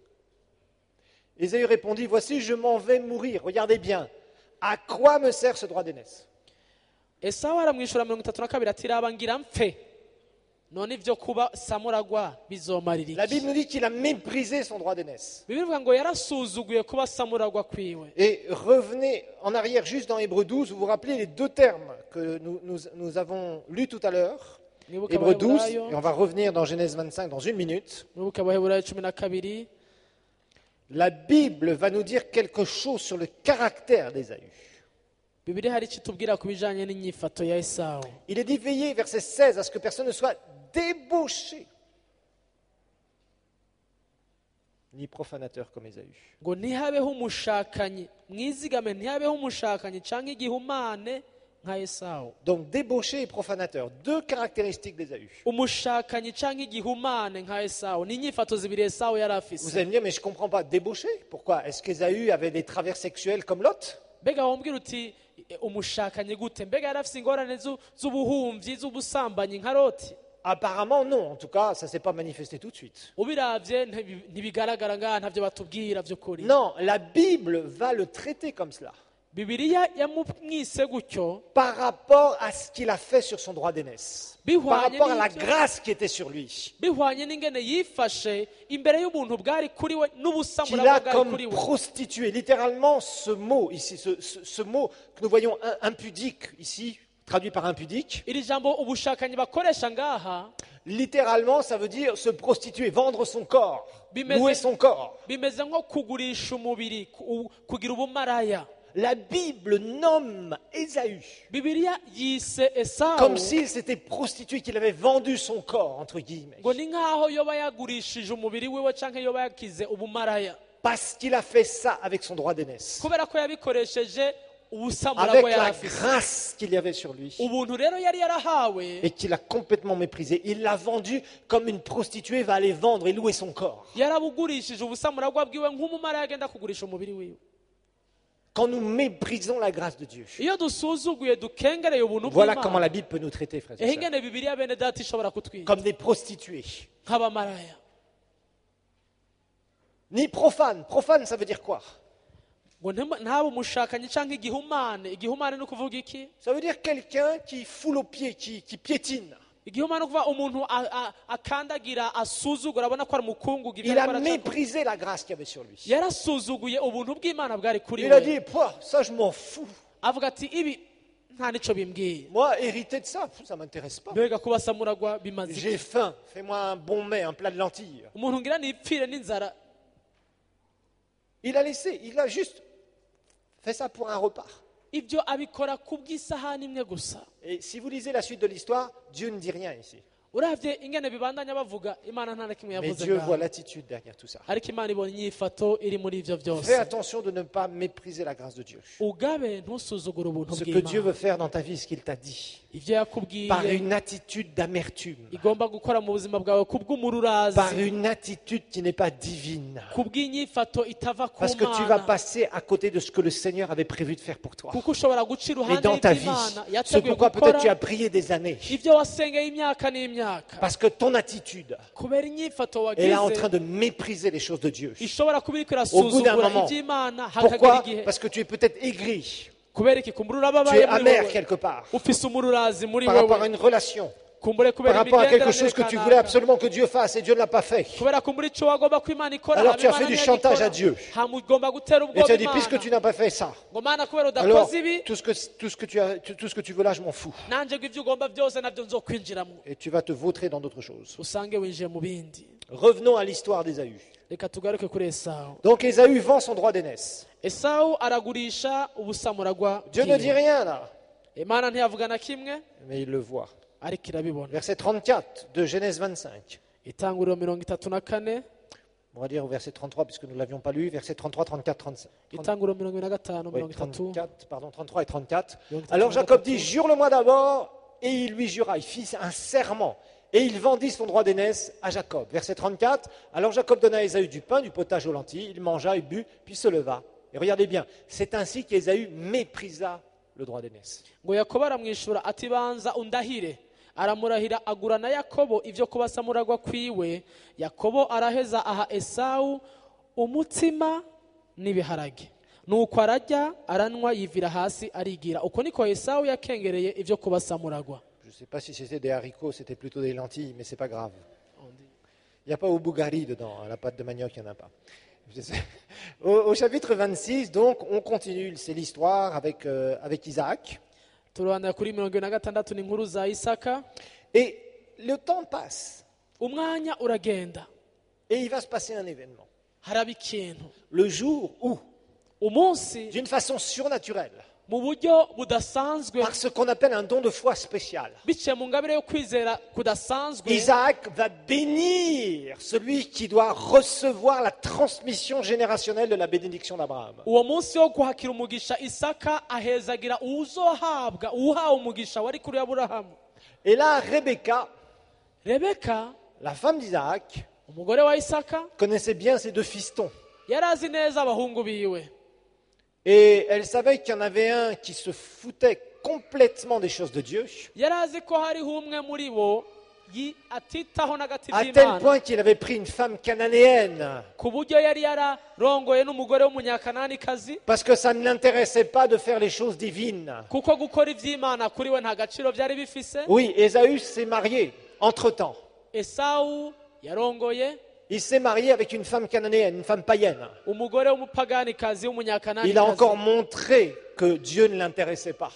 [SPEAKER 2] Ésaü répondit, voici, je m'en vais mourir. Regardez bien, à quoi me sert ce droit d'aînesse?
[SPEAKER 3] esawu aramwishura mirongo itatu na kabiri ati raba ngira mpfe none ivyo kuba samuragwa bizomarira
[SPEAKER 2] La
[SPEAKER 3] iki
[SPEAKER 2] Bible nous dit qu'il a méprisé son droit d'aînesse.
[SPEAKER 3] bibiliya ivuga ngo yarasuzuguye kuba samuragwa kwiwe
[SPEAKER 2] Et revenez en arrière juste dans Hébreux douze, vous vous rappelez les deux termes que nous, nous, nous avons lus tout à l'heure.
[SPEAKER 3] mwibuke
[SPEAKER 2] Hébreux douze,
[SPEAKER 3] abaheburayo
[SPEAKER 2] et on va revenir dans Genèse vingt-cinq dans une minute.
[SPEAKER 3] mwibuke abaheburayo cumi na kabiri
[SPEAKER 2] La Bible va nous dire quelque chose sur le caractère d'Ésaü.
[SPEAKER 3] bibiliya hari icyo itubwira ku bijanye n'inyifato ya esawu
[SPEAKER 2] Il est dit, veillez, verset seize, à ce que personne ne soit débauché, ni profanateur comme Ésaü.
[SPEAKER 3] ngo ntihabeho umushakanyi mwizigame ntihabeho umushakanyi canke igihumane nka esawu
[SPEAKER 2] Donc débauché et profanateur, deux caractéristiques d'Ésaü.
[SPEAKER 3] umushakanyi canke igihumane nka esawu ni inyifato zibiri esawu yari
[SPEAKER 2] Vous
[SPEAKER 3] afise
[SPEAKER 2] allez me dire, mais je ne comprends pas, débauché? Pourquoi? Est-ce qu'Ésaü avait des travers sexuels comme Lot?
[SPEAKER 3] mbega wambwira uti e, umushakanyi gute mbega yari afise ingorane zu- z'ubuhumvyi z'ubusambanyi nka loti
[SPEAKER 2] Apparemment non, en tout cas, ça ne s'est pas manifesté tout de suite.
[SPEAKER 3] ubiravye ntibi- ntibigaragara ngaha ntavyo batubwira vy'ukuri
[SPEAKER 2] Non, la Bible va le traiter comme cela,
[SPEAKER 3] bibiliya yamumwise gutyo
[SPEAKER 2] par rapport à ce qu'il a fait sur son droit d'aînesse, par
[SPEAKER 3] bihwanye
[SPEAKER 2] rapport à la
[SPEAKER 3] n'ivyo-
[SPEAKER 2] grâce qui était sur lui.
[SPEAKER 3] bihwanye n'ingene yifashe imbere y'ubuntu bwari kuri we
[SPEAKER 2] Qu'il
[SPEAKER 3] n'ubusamura
[SPEAKER 2] a
[SPEAKER 3] bwari
[SPEAKER 2] comme
[SPEAKER 3] kuri we
[SPEAKER 2] prostituée. Littéralement, ce mot ici, ce, ce- ce mot que nous voyons im- impudique ici, traduit par impudique,
[SPEAKER 3] iri jambo ubushakanyi bakoresha ngaha
[SPEAKER 2] littéralement, ça veut dire se prostituer, vendre son corps,
[SPEAKER 3] Bimeze-
[SPEAKER 2] louer son corps.
[SPEAKER 3] bimeze nko kugurisha umubiri ku- kugira ubumaraya.
[SPEAKER 2] La Bible nomme Ésaü
[SPEAKER 3] Bibiliya yise Esawu
[SPEAKER 2] comme s'il s'était prostitué, qu'il avait vendu son corps, entre guillemets.
[SPEAKER 3] ngo ni nk'aho yoba yagurishije umubiri wiwe canke yoba yakize ubumaraya
[SPEAKER 2] Parce qu'il a fait ça avec son droit d'aînesse.
[SPEAKER 3] kubera ko yabikoresheje ubusamura
[SPEAKER 2] Avec
[SPEAKER 3] bwo yari
[SPEAKER 2] la
[SPEAKER 3] afise.
[SPEAKER 2] grâce qu'il y avait sur lui.
[SPEAKER 3] Ubuntu rero yari yarahawe
[SPEAKER 2] Et qu'il a complètement méprisé. Il l'a vendu comme une prostituée va aller vendre et louer son corps.
[SPEAKER 3] yarabugurishije ubusamura bwa bwiwe nk'umumaraya agenda kugurisha umubiri wiwe.
[SPEAKER 2] Quand nous méprisons la grâce de Dieu,
[SPEAKER 3] Iyo dusuzuguye dukengereye ubuntu
[SPEAKER 2] voilà comment
[SPEAKER 3] bw'Imana
[SPEAKER 2] la Bible peut nous traiter, frères et
[SPEAKER 3] ehe
[SPEAKER 2] sœurs.
[SPEAKER 3] ingene Bibiliya bene data ishobora kutwiga
[SPEAKER 2] Comme des prostituées.
[SPEAKER 3] nk'abamaraya.
[SPEAKER 2] Ni profanes. Profane, ça veut dire quoi?
[SPEAKER 3] ngo ntemba- ntabe umushakanyi canke igihumane. Igihumane ni ukuvuga iki?
[SPEAKER 2] Ça veut dire quelqu'un qui foule aux pieds, qui, qui piétine.
[SPEAKER 3] Igihumane ni ukuvuga umuntu a- a- akandagira asuzugura abona ko ari umukungu
[SPEAKER 2] Il a méprisé la grâce qu'il y avait sur lui.
[SPEAKER 3] yarasuzuguye ubuntu bw'Imana bwari kuri
[SPEAKER 2] Il a
[SPEAKER 3] we
[SPEAKER 2] dit, Pouah, ça je m'en fous.
[SPEAKER 3] avuga ati ibi nta nico bimbwiye.
[SPEAKER 2] Moi, hériter de ça, pff, ça m'intéresse pas.
[SPEAKER 3] mbega kubasamuragwa bimaze iki?
[SPEAKER 2] J'ai faim, fais-moi un bon mets, un plat de lentilles.
[SPEAKER 3] umuntu ngira nipfire n'inzara.
[SPEAKER 2] Il a laissé, il a juste fait ça pour un repas.
[SPEAKER 3] Ibyo abikora ku bw'isahani imwe gusa.
[SPEAKER 2] Et si vous lisez la suite de l'histoire, Dieu ne dit rien ici.
[SPEAKER 3] uravye ingene bibandanya bavuga Imana nta na kimwe
[SPEAKER 2] Mais
[SPEAKER 3] yavuze
[SPEAKER 2] Dieu
[SPEAKER 3] ngaho.
[SPEAKER 2] voit l'attitude derrière tout ça.
[SPEAKER 3] ariko Imana ibona inyifato iri muri ivyo
[SPEAKER 2] Fais
[SPEAKER 3] byose.
[SPEAKER 2] attention de ne pas mépriser la grâce de Dieu.
[SPEAKER 3] ugabe ntusuzugure ubuntu
[SPEAKER 2] Ce que Dieu
[SPEAKER 3] bw'Imana.
[SPEAKER 2] veut faire dans ta vie, ce qu'il t'a dit,
[SPEAKER 3] ivyo yakubwiye
[SPEAKER 2] par une attitude d'amertume,
[SPEAKER 3] igomba gukora mu buzima bwawe
[SPEAKER 2] par
[SPEAKER 3] kubw'umururazi,
[SPEAKER 2] une attitude qui n'est pas divine.
[SPEAKER 3] kubw'inyifato itava ku
[SPEAKER 2] Parce que tu vas
[SPEAKER 3] Mana,
[SPEAKER 2] passer à côté de ce que le Seigneur avait prévu de faire pour toi.
[SPEAKER 3] kuko ushobora guca
[SPEAKER 2] Et
[SPEAKER 3] iruhande
[SPEAKER 2] dans ta vie,
[SPEAKER 3] y'Imana
[SPEAKER 2] c'est
[SPEAKER 3] yateguye
[SPEAKER 2] pourquoi peut-être tu
[SPEAKER 3] gukora
[SPEAKER 2] as prié des années.
[SPEAKER 3] ivyo wasengeye imyaka n'imyaka.
[SPEAKER 2] Parce que ton attitude
[SPEAKER 3] kubera inyifato
[SPEAKER 2] est là en
[SPEAKER 3] wagize
[SPEAKER 2] train de mépriser les choses de Dieu.
[SPEAKER 3] ishobora kuba iriko
[SPEAKER 2] Au bout d'un
[SPEAKER 3] irasuzugura
[SPEAKER 2] moment.
[SPEAKER 3] ivy'Imana hakagera
[SPEAKER 2] Pourquoi?
[SPEAKER 3] igihe
[SPEAKER 2] Parce que tu es peut-être aigri.
[SPEAKER 3] kubera iki kumbura
[SPEAKER 2] Tu
[SPEAKER 3] urababaye
[SPEAKER 2] es
[SPEAKER 3] muri
[SPEAKER 2] amer
[SPEAKER 3] wewe
[SPEAKER 2] quelque part.
[SPEAKER 3] ufise umururazi muri
[SPEAKER 2] Par rapport à
[SPEAKER 3] wewe
[SPEAKER 2] une relation.
[SPEAKER 3] kumbure
[SPEAKER 2] Par
[SPEAKER 3] kubera
[SPEAKER 2] rapport à quelque
[SPEAKER 3] imigenderanire
[SPEAKER 2] chose que tu
[SPEAKER 3] kanaka.
[SPEAKER 2] voulais absolument que Dieu fasse et Dieu ne l'a pas fait.
[SPEAKER 3] kubera kumbura ico wagomba ko Imana ikora
[SPEAKER 2] Alors
[SPEAKER 3] hama
[SPEAKER 2] tu as
[SPEAKER 3] Imana
[SPEAKER 2] fait du
[SPEAKER 3] ntiyagikora.
[SPEAKER 2] chantage à Dieu.
[SPEAKER 3] hama ugomba gutera
[SPEAKER 2] Et
[SPEAKER 3] ubwoba
[SPEAKER 2] tu as dit, puisque
[SPEAKER 3] Imana
[SPEAKER 2] tu n'as pas fait ça,
[SPEAKER 3] ngo Mana kubera
[SPEAKER 2] alors
[SPEAKER 3] udakoze ibi
[SPEAKER 2] tout ce que, tout ce que, tu, as, tout ce que tu veux là, je m'en fous.
[SPEAKER 3] nanje ngo ivyo ugomba byose navyo nzokwinjiramwo
[SPEAKER 2] Et tu vas te vautrer dans d'autres choses.
[SPEAKER 3] usange winjiye mu bindi.
[SPEAKER 2] Revenons à l'histoire d'Ésaü.
[SPEAKER 3] reka tugaruke kuri Esawu.
[SPEAKER 2] Donc Ésaü vend son droit d'aînesse.
[SPEAKER 3] Esawu aragurisha ubusamuragwa
[SPEAKER 2] Dieu ne dit
[SPEAKER 3] bwiwe.
[SPEAKER 2] rien là,
[SPEAKER 3] Imana ntiyavuga na kimwe
[SPEAKER 2] mais il le voit.
[SPEAKER 3] ariko irabibona.
[SPEAKER 2] Verset trente-quatre de Genèse vingt-cinq.
[SPEAKER 3] Itanguriro mirongo itatu na kane
[SPEAKER 2] On va dire au verset trente-trois puisque nous ne l'avions pas lu. Verset trente-trois, trente-quatre, trente-cinq.
[SPEAKER 3] itanguriro mirongo ine na gatanu
[SPEAKER 2] Oui,
[SPEAKER 3] mirongo itatu
[SPEAKER 2] trente-quatre, pardon, trente-trois et trente-quatre.
[SPEAKER 3] mirongo itatu
[SPEAKER 2] Alors
[SPEAKER 3] na
[SPEAKER 2] Jacob
[SPEAKER 3] gatatu.
[SPEAKER 2] dit, jure-le-moi d'abord, et il lui jura. Il fit un serment. Et il vendit son droit d'aînesse à Jacob. Verset trente-quatre. Alors Jacob donna à Ésaü du pain, du potage aux lentilles. Il mangea et but, puis se leva. Et regardez bien, c'est ainsi qu'Ésaü méprisa le droit d'aînesse.
[SPEAKER 3] ngo Yakobo aramwishura ati banza undahire. aramurahira agura na Yakobo ivyo kubasamuragwa kwiwe. Yakobo araheza aha Esawu umutsima n'ibiharage, nuko ararya aranywa yivira hasi arigira. Uko niko Esawu yakengereye ivyo kubasamuragwa.
[SPEAKER 2] Je ne sais pas si c'était des haricots, c'était plutôt des lentilles, mais c'est pas grave. Il n'y a pas au bougari dedans, hein, la pâte de manioc, il n'y en a pas. Je sais. Au, au chapitre vingt-six, donc, on continue, c'est l'histoire avec, euh, avec Isaac.
[SPEAKER 3] turabandanya kuri mirongo ine na gatandatu ni inkuru za Isaka.
[SPEAKER 2] Et le temps passe,
[SPEAKER 3] Umwanya uragenda
[SPEAKER 2] et il va se passer un événement.
[SPEAKER 3] haraba ikintu.
[SPEAKER 2] Le jour où,
[SPEAKER 3] Umunsi
[SPEAKER 2] d'une façon surnaturelle,
[SPEAKER 3] mu buryo budasanzwe
[SPEAKER 2] par ce qu'on appelle un don de foi spécial,
[SPEAKER 3] biciye mu ngabire yo kwizera kudasanzwe,
[SPEAKER 2] Isaac va bénir celui qui doit recevoir la transmission générationnelle de la bénédiction d'Abraham.
[SPEAKER 3] uwo munsi wo guhakira umugisha Isaka ahezagira uwuzohabwa uwuhawe umugisha wari kuri Aburahamu.
[SPEAKER 2] Et là, Rebecca,
[SPEAKER 3] Rebeka
[SPEAKER 2] la femme d'Isaac,
[SPEAKER 3] umugore wa Isaka
[SPEAKER 2] connaissait bien ses deux fistons.
[SPEAKER 3] yari azi neza abahungu biwe,
[SPEAKER 2] Et elle savait qu'il y en avait un qui se foutait complètement des choses de Dieu,
[SPEAKER 3] yari azi ko hariho umwe muri bo yi- atitaho n'agati
[SPEAKER 2] à tel
[SPEAKER 3] by'Imana,
[SPEAKER 2] point qu'il avait pris une femme cananéenne,
[SPEAKER 3] ku buryo yari yararongoye n'umugore w'umunyakananikazi,
[SPEAKER 2] parce que ça ne l'intéressait pas de faire les choses divines.
[SPEAKER 3] kuko gukora iby'Imana kuri we nta gaciro byari bifise.
[SPEAKER 2] Oui, Ésaü s'est marié entre-temps.
[SPEAKER 3] Esawu yarongoye
[SPEAKER 2] Il s'est marié avec une femme cananéenne, une femme païenne.
[SPEAKER 3] umugore w'umupaganikazi
[SPEAKER 2] Il a
[SPEAKER 3] w'umunyakananikazi.
[SPEAKER 2] encore montré que Dieu ne l'intéressait pas.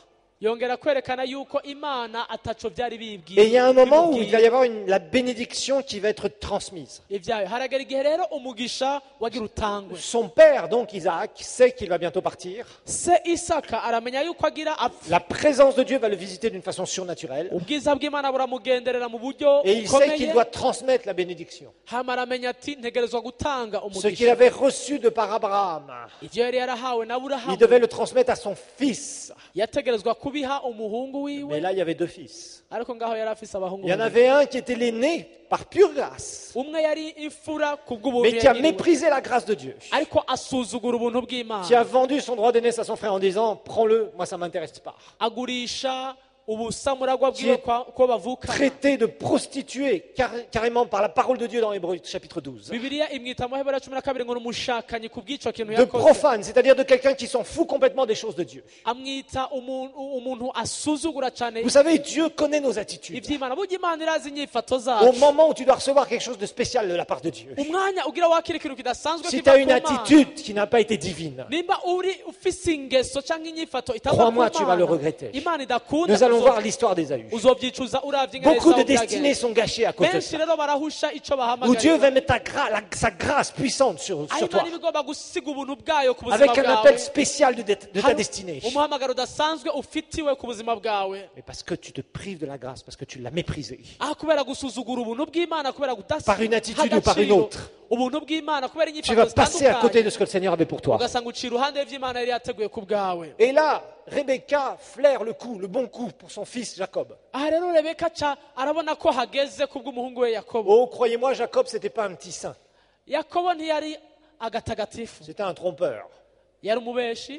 [SPEAKER 3] yongera kwerekana yuko imana ataco vyari
[SPEAKER 2] Et
[SPEAKER 3] bibwiye
[SPEAKER 2] il y a un moment où il va y
[SPEAKER 3] bimubwiye
[SPEAKER 2] avoir une- la bénédiction qui va être transmise.
[SPEAKER 3] ivyayo haragera igihe rero umugisha wagira utangwe
[SPEAKER 2] Son père, donc Isaac, sait qu'il va bientôt partir.
[SPEAKER 3] se isaka aramenya yuko agira apfa
[SPEAKER 2] La présence de Dieu va le visiter d'une façon surnaturelle.
[SPEAKER 3] ubwiza bw'imana buramugenderera mu buryo
[SPEAKER 2] Et il sait qu'il
[SPEAKER 3] bukomeye
[SPEAKER 2] doit transmettre la bénédiction.
[SPEAKER 3] hama aramenya ati ntegerezwa gutanga
[SPEAKER 2] Ce qu'il
[SPEAKER 3] umugisha
[SPEAKER 2] avait reçu de par Abraham,
[SPEAKER 3] ivyo yari yarahawe na
[SPEAKER 2] il
[SPEAKER 3] burahamu
[SPEAKER 2] devait le transmettre à son fils.
[SPEAKER 3] yategerezwa kubiha umuhungu
[SPEAKER 2] Mais
[SPEAKER 3] wiwe
[SPEAKER 2] là, il y avait deux fils.
[SPEAKER 3] ariko ngaho yari afise abahungu
[SPEAKER 2] Il y en
[SPEAKER 3] babiri.
[SPEAKER 2] avait un qui était l'aîné par pure grâce,
[SPEAKER 3] umwe yari imfura kubw'ubuntu
[SPEAKER 2] mais qui a
[SPEAKER 3] yagiriwe,
[SPEAKER 2] méprisé la grâce de Dieu.
[SPEAKER 3] ariko asuzugura ubuntu bw'imana
[SPEAKER 2] Qui a vendu son droit d'aînesse à son frère en disant « Prends-le, moi ça ne m'intéresse pas ».
[SPEAKER 3] agurisha ubusamuragwa
[SPEAKER 2] Qui
[SPEAKER 3] bwiwe
[SPEAKER 2] est
[SPEAKER 3] kwa- ko bavukana
[SPEAKER 2] Traité de prostituée car- carrément par la parole de Dieu dans Hébreux chapitre douze.
[SPEAKER 3] bibiliya imwita mu Heburayo cumi na kabiri ngo ni umushakanyi ku bw'ico kintu
[SPEAKER 2] De
[SPEAKER 3] yakoze
[SPEAKER 2] profane, c'est-à-dire de quelqu'un qui s'en fout complètement des choses de Dieu.
[SPEAKER 3] amwita umuntu umuntu asuzugura cyane
[SPEAKER 2] Vous savez, Dieu connaît nos attitudes.
[SPEAKER 3] iby'imana burya imana irazi inyifato
[SPEAKER 2] Au
[SPEAKER 3] zacu
[SPEAKER 2] moment où tu dois recevoir quelque chose de spécial de la part de Dieu,
[SPEAKER 3] umwanya ugira wakira ikintu kidasanzwe
[SPEAKER 2] si tu
[SPEAKER 3] kiva
[SPEAKER 2] as
[SPEAKER 3] ku
[SPEAKER 2] une
[SPEAKER 3] Mana,
[SPEAKER 2] attitude qui n'a pas été divine,
[SPEAKER 3] nimba uri ufise ingeso cyangwa inyifato itava
[SPEAKER 2] crois-moi,
[SPEAKER 3] ku
[SPEAKER 2] tu vas le
[SPEAKER 3] Mana,
[SPEAKER 2] regretter.
[SPEAKER 3] imana idakunda
[SPEAKER 2] Nous allons
[SPEAKER 3] uzo-
[SPEAKER 2] voir l'histoire d'Ésaü.
[SPEAKER 3] uzovyicuza uravye ingene
[SPEAKER 2] Beaucoup de
[SPEAKER 3] Esawu
[SPEAKER 2] destinées
[SPEAKER 3] byagenze.
[SPEAKER 2] sont gâchées à cause de
[SPEAKER 3] benshi
[SPEAKER 2] ça.
[SPEAKER 3] rero barahusha ico
[SPEAKER 2] Où Dieu va
[SPEAKER 3] bahamagara
[SPEAKER 2] mettre ta gra- la- sa grâce puissante sur,
[SPEAKER 3] aho
[SPEAKER 2] sur toi,
[SPEAKER 3] imana ibigomba gusiga ubuntu bwayo ku buzima
[SPEAKER 2] avec un
[SPEAKER 3] bwawe
[SPEAKER 2] appel spécial de, de ta
[SPEAKER 3] Hari
[SPEAKER 2] destinée.
[SPEAKER 3] umuhamagaro udasanzwe ufitiwe ku buzima bwawe
[SPEAKER 2] Mais parce que tu te prives de la grâce, parce que tu l'as méprisée.
[SPEAKER 3] aho kubera gusuzugura ubuntu bw'imana kubera kudasiga
[SPEAKER 2] Par une attitude ou par une
[SPEAKER 3] agaciro
[SPEAKER 2] autre.
[SPEAKER 3] ubuntu bw'imana kubera
[SPEAKER 2] Tu
[SPEAKER 3] inyifato
[SPEAKER 2] vas passer à côté
[SPEAKER 3] zitandukanye
[SPEAKER 2] de ce que le Seigneur avait pour toi.
[SPEAKER 3] ugasanga uciye iruhande y'ivy'imana yari yateguye ku bwawe
[SPEAKER 2] Et là, Rebecca flaire le coup, le bon coup pour son fils Jacob.
[SPEAKER 3] aha rero rebeka ca arabona ko hageze ku bw'umuhungu we yakobo
[SPEAKER 2] Oh, croyez-moi, Jacob, c'était pas un petit saint.
[SPEAKER 3] yakobo ntiyari agatagatifu
[SPEAKER 2] C'était un trompeur.
[SPEAKER 3] yari umubeshi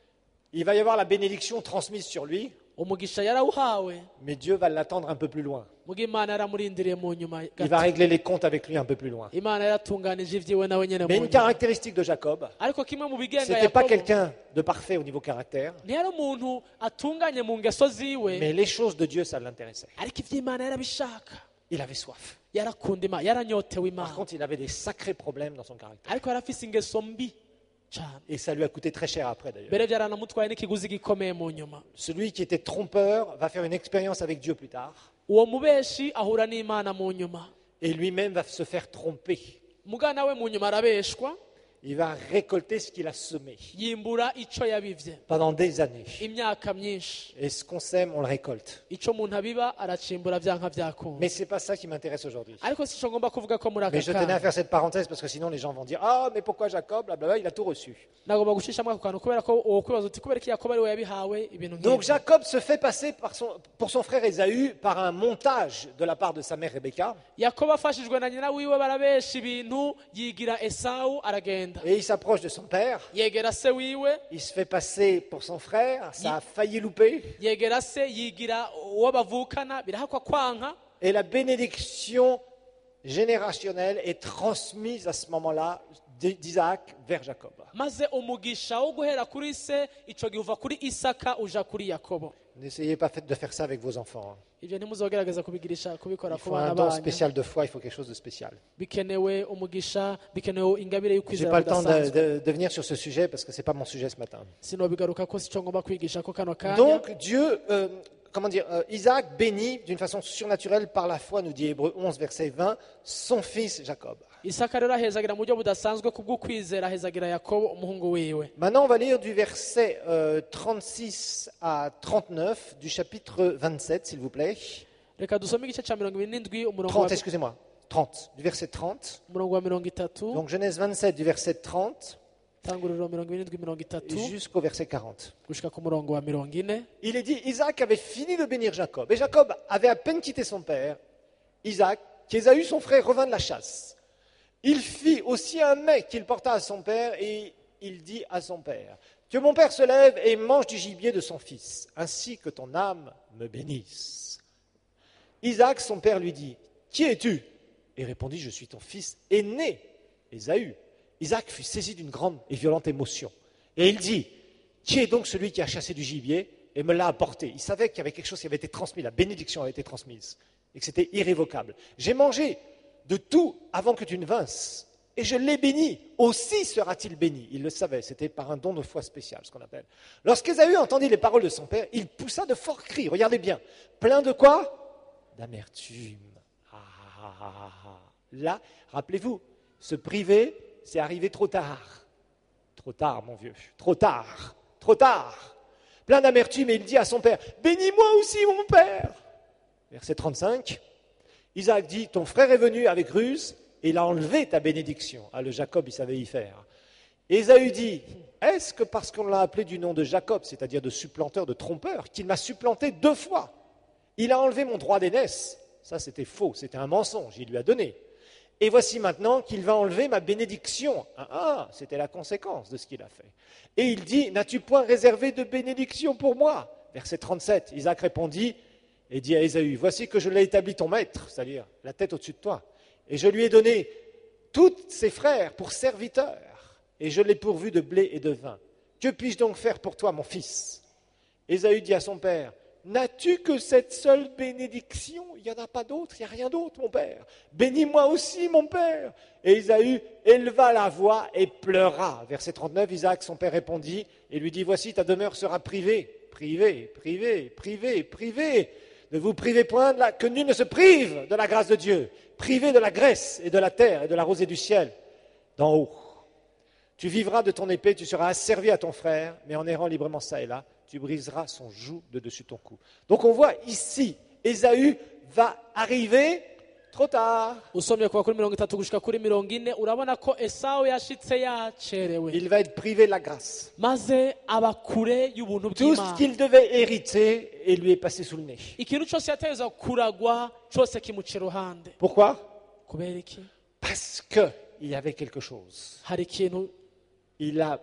[SPEAKER 2] Il va y avoir la bénédiction transmise sur lui,
[SPEAKER 3] umugisha yarawuhawe
[SPEAKER 2] mais Dieu va l'attendre un peu plus loin.
[SPEAKER 3] muga imana yaramurindiriye mu nyuma
[SPEAKER 2] Il
[SPEAKER 3] gato
[SPEAKER 2] va régler les comptes avec lui un peu plus loin.
[SPEAKER 3] imana yaratunganije ivyiwe nawe nyene
[SPEAKER 2] Mais
[SPEAKER 3] mu
[SPEAKER 2] une
[SPEAKER 3] nyuma
[SPEAKER 2] caractéristique de Jacob,
[SPEAKER 3] ariko kimwe mu bigenga
[SPEAKER 2] c'était pas
[SPEAKER 3] yakobo
[SPEAKER 2] quelqu'un de parfait au niveau caractère,
[SPEAKER 3] ntiyari umuntu atunganye mu ngeso ziwe
[SPEAKER 2] mais les choses de Dieu, ça l'intéressait.
[SPEAKER 3] ariko ivy'imana yarabishaka
[SPEAKER 2] Il avait soif.
[SPEAKER 3] yarakunda imana yaranyotewe
[SPEAKER 2] Par
[SPEAKER 3] imana
[SPEAKER 2] contre, il avait des sacrés problèmes dans son caractère.
[SPEAKER 3] ariko yari afise ingeso mbi cane
[SPEAKER 2] Et ça lui a coûté très cher après d'ailleurs.
[SPEAKER 3] mbere vyaranamutwaye n'ikiguzi gikomeye mu nyuma
[SPEAKER 2] Celui qui était trompeur va faire une expérience avec Dieu plus tard,
[SPEAKER 3] uwo mubeshi ahura n'imana mu nyuma
[SPEAKER 2] et lui-même va se faire tromper.
[SPEAKER 3] mugana we mu nyuma arabeshwa
[SPEAKER 2] Il va récolter ce qu'il a semé
[SPEAKER 3] yimbura ico yabivye
[SPEAKER 2] pendant des années.
[SPEAKER 3] imyaka myinshi
[SPEAKER 2] Et ce qu'on sème, on le récolte.
[SPEAKER 3] ico umuntu abiba aracimbura vyanka vyakunda
[SPEAKER 2] Mais c'est pas ça qui m'intéresse aujourd'hui.
[SPEAKER 3] ariko sico ngomba kuvuga ko muri aka
[SPEAKER 2] Mais je tenais à
[SPEAKER 3] kanya
[SPEAKER 2] faire cette parenthèse parce que sinon les gens vont dire ah mais pourquoi Jacob blablabla, il a tout reçu.
[SPEAKER 3] nagomba gushishamwo ako kantu kubera ko uwo kwibaza uti kubera iki yakobo ari we yabihawe ibintu
[SPEAKER 2] Donc
[SPEAKER 3] nk'ivyo
[SPEAKER 2] Jacob se fait passer par son- pour son frère Ésaü par un montage de la part de sa mère Rebecca,
[SPEAKER 3] yakobo afashijwe na nyina wiwe barabesha ibintu yigira esawu aragenda
[SPEAKER 2] et il s'approche de son père.
[SPEAKER 3] yegera se wiwe
[SPEAKER 2] Il se fait passer pour son frère, ça a failli louper.
[SPEAKER 3] yegera se yigira uwo bavukana birahakwa kwanka
[SPEAKER 2] Et la bénédiction générationnelle est transmise à ce moment-là d'Isaac vers Jacob.
[SPEAKER 3] maze umugisha wo guhera kuri se ico gihe uva kuri isaka uja kuri yakobo
[SPEAKER 2] N'essayez pas de faire ça avec vos enfants.
[SPEAKER 3] ivyo ntimuzogerageza kubigirisha kubikora
[SPEAKER 2] Il
[SPEAKER 3] ku
[SPEAKER 2] faut un
[SPEAKER 3] bana
[SPEAKER 2] don
[SPEAKER 3] banyu
[SPEAKER 2] spécial de foi, il faut quelque chose de spécial.
[SPEAKER 3] bikenewe umugisha bikenewe ingabire
[SPEAKER 2] Je n'ai
[SPEAKER 3] y'ukwizera
[SPEAKER 2] pas le temps de,
[SPEAKER 3] budasanzwe
[SPEAKER 2] de- de venir sur ce sujet parce que ce n'est pas mon sujet ce matin.
[SPEAKER 3] sinobigaruka ko sico ngomba kwigisha ko kano kanya
[SPEAKER 2] Donc Dieu, euh, comment dire, euh, Isaac bénit d'une façon surnaturelle par la foi, nous dit Hébreux onze, verset vingt, son fils Jacob.
[SPEAKER 3] isaka rero ahezagira mu buryo budasanzwe kubw'ukwizera ahezagira yakobo umuhungu wiwe
[SPEAKER 2] Maintenant, on va lire du verset euh, trente-six à trente-neuf du chapitre vingt-sept, s'il vous plaît.
[SPEAKER 3] reka dusome igice ca mirongo ibiri n'indwi umurongo wa-
[SPEAKER 2] trente, excusez-moi. trente, du verset trente.
[SPEAKER 3] umurongo wa mirongo itatu
[SPEAKER 2] Donc Genèse vingt-sept, du verset trente
[SPEAKER 3] tanguriro mirongo ibiri n'indwi mirongo itatu
[SPEAKER 2] jusqu'au verset quarante.
[SPEAKER 3] gushika ku murongo wa mirongo ine
[SPEAKER 2] Il est dit, Isaac avait fini de bénir Jacob. Et Jacob avait à peine quitté son père, Isaac, qu'Ésaü, son frère, revint de la chasse. Il fit aussi un mets qu'il porta à son père et il dit à son père, que mon père se lève et mange du gibier de son fils, ainsi que ton âme me bénisse. Isaac, son père, lui dit, qui es-tu? Et répondit, je suis ton fils aîné, Ésaü. Isaac fut saisi d'une grande et violente émotion. Et il dit, qui est donc celui qui a chassé du gibier et me l'a apporté? Il savait qu'il y avait quelque chose qui avait été transmis, la bénédiction avait été transmise, et que c'était irrévocable. J'ai mangé de tout avant que tu ne vinsses. et je l'ai béni, aussi sera-t-il béni. Il le savait, c'était par un don de foi spécial, ce qu'on appelle. Lorsqu'Ésaü entendit les paroles de son père, il poussa de forts cris, regardez bien, plein de quoi? D'amertume. Ah, ah, ah, ah. Là, rappelez-vous, se priver, c'est arrivé trop tard. Trop tard, mon vieux, trop tard, trop tard. Plein d'amertume, et il dit à son père, bénis-moi aussi, mon père. Verset trente-cinq, Isaac dit, ton frère est venu avec ruse, et il a enlevé ta bénédiction. Ah, le Jacob, il savait y faire. Ésaü dit, est-ce que parce qu'on l'a appelé du nom de Jacob, c'est-à-dire de supplanteur, de trompeur, qu'il m'a supplanté deux fois? Il a enlevé mon droit d'aînesse. Ça, c'était faux, c'était un mensonge, il lui a donné. Et voici maintenant qu'il va enlever ma bénédiction. Ah, ah, c'était la conséquence de ce qu'il a fait. Et il dit, n'as-tu point réservé de bénédiction pour moi? Verset trente-sept, Isaac répondit et dit à Ésaü, voici que je l'ai établi ton maître, c'est-à-dire la tête au-dessus de toi. Et je lui ai donné tous ses frères pour serviteurs, et je l'ai pourvu de blé et de vin. Que puis-je donc faire pour toi, mon fils? Ésaü dit à son père, n'as-tu que cette seule bénédiction? Il n'y en a pas d'autre, il n'y a rien d'autre, mon père. Bénis-moi aussi, mon père. Et Ésaü éleva la voix et pleura. Verset trente-neuf, Isaac, son père, répondit et lui dit, voici, ta demeure sera privée, privée, privée, privée, privée. Ne vous privez point de la, que nul ne se prive de la grâce de Dieu. Privez de la graisse et de la terre et de la rosée du ciel d'en haut. Tu vivras de ton épée, tu seras asservi à ton frère, mais en errant librement ça et là, tu briseras son joug de dessus ton cou. Donc on voit ici, Ésaü va arriver trop tard.
[SPEAKER 3] usomye kuva kuri mirongo itatu gushika kuri mirongo ine urabona ko Esawu yashitse yacerewe
[SPEAKER 2] Il va être privé de la grâce.
[SPEAKER 3] maze aba kure y'ubuntu
[SPEAKER 2] Tout ce
[SPEAKER 3] bw'Imana.
[SPEAKER 2] qu'il devait hériter et lui est passé sous le nez.
[SPEAKER 3] Ikintu cyose yategerezwa kuragwa cyose kimuca iruhande.
[SPEAKER 2] Pourquoi?
[SPEAKER 3] Kubera iki?
[SPEAKER 2] Parce qu'il y avait quelque chose.
[SPEAKER 3] Hari ikintu
[SPEAKER 2] Il a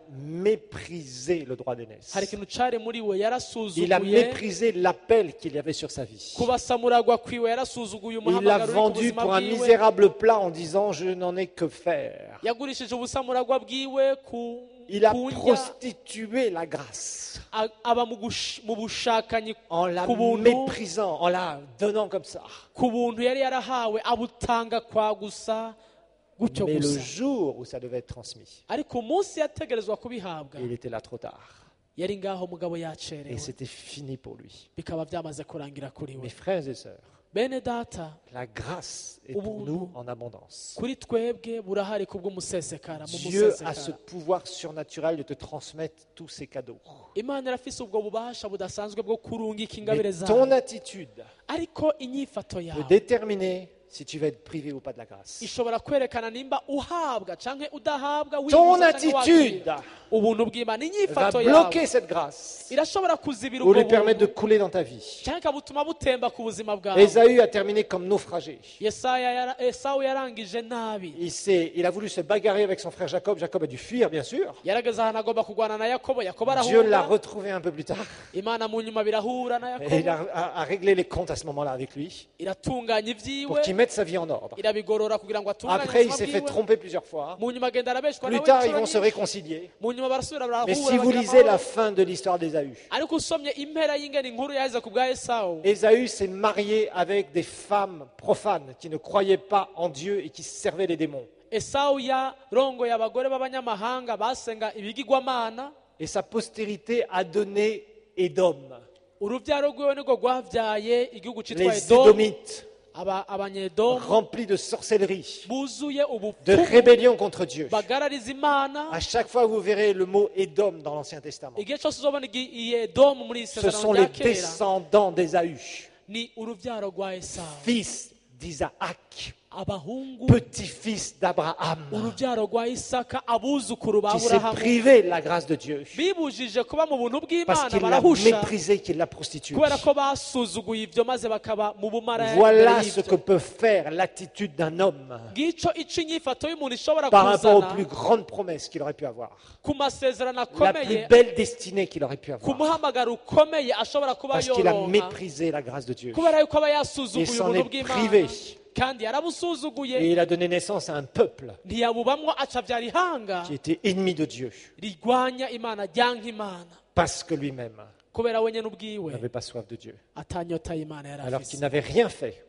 [SPEAKER 2] méprisé le droit d'aînesse.
[SPEAKER 3] hari ikintu cari muri we
[SPEAKER 2] Il a
[SPEAKER 3] yarasuzuguye
[SPEAKER 2] méprisé l'appel qu'il y avait sur sa vie.
[SPEAKER 3] kubasamuragwa kwiwe yarasuzuguye
[SPEAKER 2] Il l'a
[SPEAKER 3] umuhamagaro uri ku
[SPEAKER 2] vendu
[SPEAKER 3] buzima
[SPEAKER 2] pour un
[SPEAKER 3] bwiwe
[SPEAKER 2] misérable plat en disant je n'en ai que faire.
[SPEAKER 3] yagurishije ubusamuragwa bwiwe ku
[SPEAKER 2] Il a
[SPEAKER 3] ku ndya,
[SPEAKER 2] prostitué la grâce
[SPEAKER 3] a- aba mu gush- mu bushakanyi
[SPEAKER 2] en la
[SPEAKER 3] ku buntu
[SPEAKER 2] méprisant, en la donnant comme ça.
[SPEAKER 3] ku buntu yari yarahawe abutanga kwa gusa gutyo
[SPEAKER 2] Mais le
[SPEAKER 3] gusa
[SPEAKER 2] jour où ça devait être transmis,
[SPEAKER 3] ariko umunsi yategerezwa kubihabwa
[SPEAKER 2] il était là trop tard.
[SPEAKER 3] yari ngaho mugabo
[SPEAKER 2] Et
[SPEAKER 3] yacerewe
[SPEAKER 2] c'était fini pour lui.
[SPEAKER 3] bikaba byamaze kurangira kuri we
[SPEAKER 2] Mes frères et sœurs,
[SPEAKER 3] bene data
[SPEAKER 2] la grâce est pour nous en abondance.
[SPEAKER 3] kuri twebwe burahari kubw'umusesekara mu
[SPEAKER 2] Dieu a ce
[SPEAKER 3] musesekara
[SPEAKER 2] pouvoir surnaturel de te transmettre tous ces cadeaux.
[SPEAKER 3] imana irafise ubwo bubasha budasanzwe bwo kurungika ingabire
[SPEAKER 2] Mais ton
[SPEAKER 3] zayo
[SPEAKER 2] attitude
[SPEAKER 3] ariko inyifato
[SPEAKER 2] peut
[SPEAKER 3] yawe
[SPEAKER 2] déterminer si tu vas être privé ou pas de la grâce.
[SPEAKER 3] ishobora kwerekana nimba uhabwa canke udahabwa
[SPEAKER 2] Ton
[SPEAKER 3] wifuza canke
[SPEAKER 2] attitude
[SPEAKER 3] wakira. ubuntu bw'imana
[SPEAKER 2] va
[SPEAKER 3] inyifato
[SPEAKER 2] bloquer
[SPEAKER 3] yawe
[SPEAKER 2] cette grâce
[SPEAKER 3] irashobora kuzibira
[SPEAKER 2] ou
[SPEAKER 3] ubwo
[SPEAKER 2] lui permettre de
[SPEAKER 3] buntu
[SPEAKER 2] couler dans ta vie.
[SPEAKER 3] canke ikabutuma butemba ku buzima bwawe
[SPEAKER 2] Ésaü a terminé comme naufragé.
[SPEAKER 3] Yesaya yara- esawu yarangije nabi
[SPEAKER 2] Il, s'est- il a voulu se bagarrer avec son frère Jacob. Jacob a dû fuir, bien sûr.
[SPEAKER 3] yarageze ahantu agomba kurwana na yakobo yakobo
[SPEAKER 2] Dieu l'a
[SPEAKER 3] arahunga
[SPEAKER 2] retrouvé un peu plus tard.
[SPEAKER 3] imana mu nyuma birahura na
[SPEAKER 2] Et il
[SPEAKER 3] yakobo
[SPEAKER 2] a, a- a réglé les comptes à ce moment-là avec lui
[SPEAKER 3] iratunganya
[SPEAKER 2] pour
[SPEAKER 3] ibyiwe
[SPEAKER 2] qu'il mette sa vie en ordre.
[SPEAKER 3] irabigorora kugira ngo atunganye
[SPEAKER 2] Après, il
[SPEAKER 3] ubuzima
[SPEAKER 2] s'est fait
[SPEAKER 3] bwiwe
[SPEAKER 2] tromper plusieurs fois.
[SPEAKER 3] mu nyuma agenda arabeshwa
[SPEAKER 2] Plus
[SPEAKER 3] nawe
[SPEAKER 2] tard, ils
[SPEAKER 3] inshuro
[SPEAKER 2] vont se
[SPEAKER 3] nyinshi.
[SPEAKER 2] réconcilier.
[SPEAKER 3] mu nyuma barasubira
[SPEAKER 2] Mais
[SPEAKER 3] barahura
[SPEAKER 2] si vous
[SPEAKER 3] bagira
[SPEAKER 2] lisez la
[SPEAKER 3] amahoro.
[SPEAKER 2] fin de l'histoire d'Ésaü,
[SPEAKER 3] ariko usomye impera y'ingene inkuru yaheze ku bwa esawu
[SPEAKER 2] Ésaü s'est marié avec des femmes profanes qui ne croyaient pas en Dieu et qui servaient les démons.
[SPEAKER 3] esawu yarongoye abagore b'abanyamahanga basenga ibigirwamana
[SPEAKER 2] Et sa postérité a donné Édom,
[SPEAKER 3] urubyaro rwiwe nirwo rwabyaye igihugu cyitwa
[SPEAKER 2] les
[SPEAKER 3] edomu
[SPEAKER 2] Édomites,
[SPEAKER 3] aba abanyedomu
[SPEAKER 2] remplis de sorcellerie,
[SPEAKER 3] buzuye
[SPEAKER 2] de
[SPEAKER 3] ubupfumu
[SPEAKER 2] rébellion contre Dieu.
[SPEAKER 3] bagarariza imana
[SPEAKER 2] À chaque fois, vous verrez le mot Édom dans l'Ancien Testament.
[SPEAKER 3] igihe cyose uzobona igi- iyi edomu muri
[SPEAKER 2] Ce
[SPEAKER 3] isezerano
[SPEAKER 2] sont
[SPEAKER 3] rya
[SPEAKER 2] les
[SPEAKER 3] kera
[SPEAKER 2] descendants d'Ésaü,
[SPEAKER 3] ni urubyaro rwa esawu
[SPEAKER 2] fils d'Isaac,
[SPEAKER 3] abahungu
[SPEAKER 2] petit-fils d'Abraham.
[SPEAKER 3] urubyaro rwa isaka abuzukuru ba
[SPEAKER 2] Qui s'est
[SPEAKER 3] aburahamu
[SPEAKER 2] privé de la grâce de Dieu
[SPEAKER 3] bibujije kuba mu buntu
[SPEAKER 2] parce
[SPEAKER 3] bw'imana
[SPEAKER 2] qu'il l'a
[SPEAKER 3] barahusha
[SPEAKER 2] méprisé, qu'il l'a prostitué.
[SPEAKER 3] kubera ko basuzuguye ibyo maze bakaba mu bumara
[SPEAKER 2] Voilà
[SPEAKER 3] imbere
[SPEAKER 2] ce
[SPEAKER 3] y'ibyo.
[SPEAKER 2] que peut faire l'attitude d'un homme
[SPEAKER 3] ngicyo icyo inyifato y'umuntu ishobora
[SPEAKER 2] par rapport aux
[SPEAKER 3] kuzana
[SPEAKER 2] plus grandes promesses qu'il aurait pu avoir,
[SPEAKER 3] ku masezerano
[SPEAKER 2] la plus
[SPEAKER 3] akomeye
[SPEAKER 2] belle destinée qu'il aurait pu
[SPEAKER 3] ku
[SPEAKER 2] avoir,
[SPEAKER 3] muhamagaro ukomeye ashobora kuba
[SPEAKER 2] parce qu'il a
[SPEAKER 3] yoronka
[SPEAKER 2] méprisé la grâce de Dieu.
[SPEAKER 3] kubera yuko aba
[SPEAKER 2] Et
[SPEAKER 3] yasuzuguye
[SPEAKER 2] s'en
[SPEAKER 3] ubuntu
[SPEAKER 2] est
[SPEAKER 3] bw'imana
[SPEAKER 2] privé.
[SPEAKER 3] kandi yarabusuzuguye
[SPEAKER 2] Et il a donné naissance à un peuple
[SPEAKER 3] ntiyabubamwo acabyara ihanga
[SPEAKER 2] qui était ennemi de Dieu,
[SPEAKER 3] rigwanya imana ryanka imana
[SPEAKER 2] parce que lui-même
[SPEAKER 3] kubera wenyine ubwiwe
[SPEAKER 2] n'avait pas soif de Dieu,
[SPEAKER 3] atanyota y'imana yari
[SPEAKER 2] alors qu'il
[SPEAKER 3] afise
[SPEAKER 2] n'avait rien fait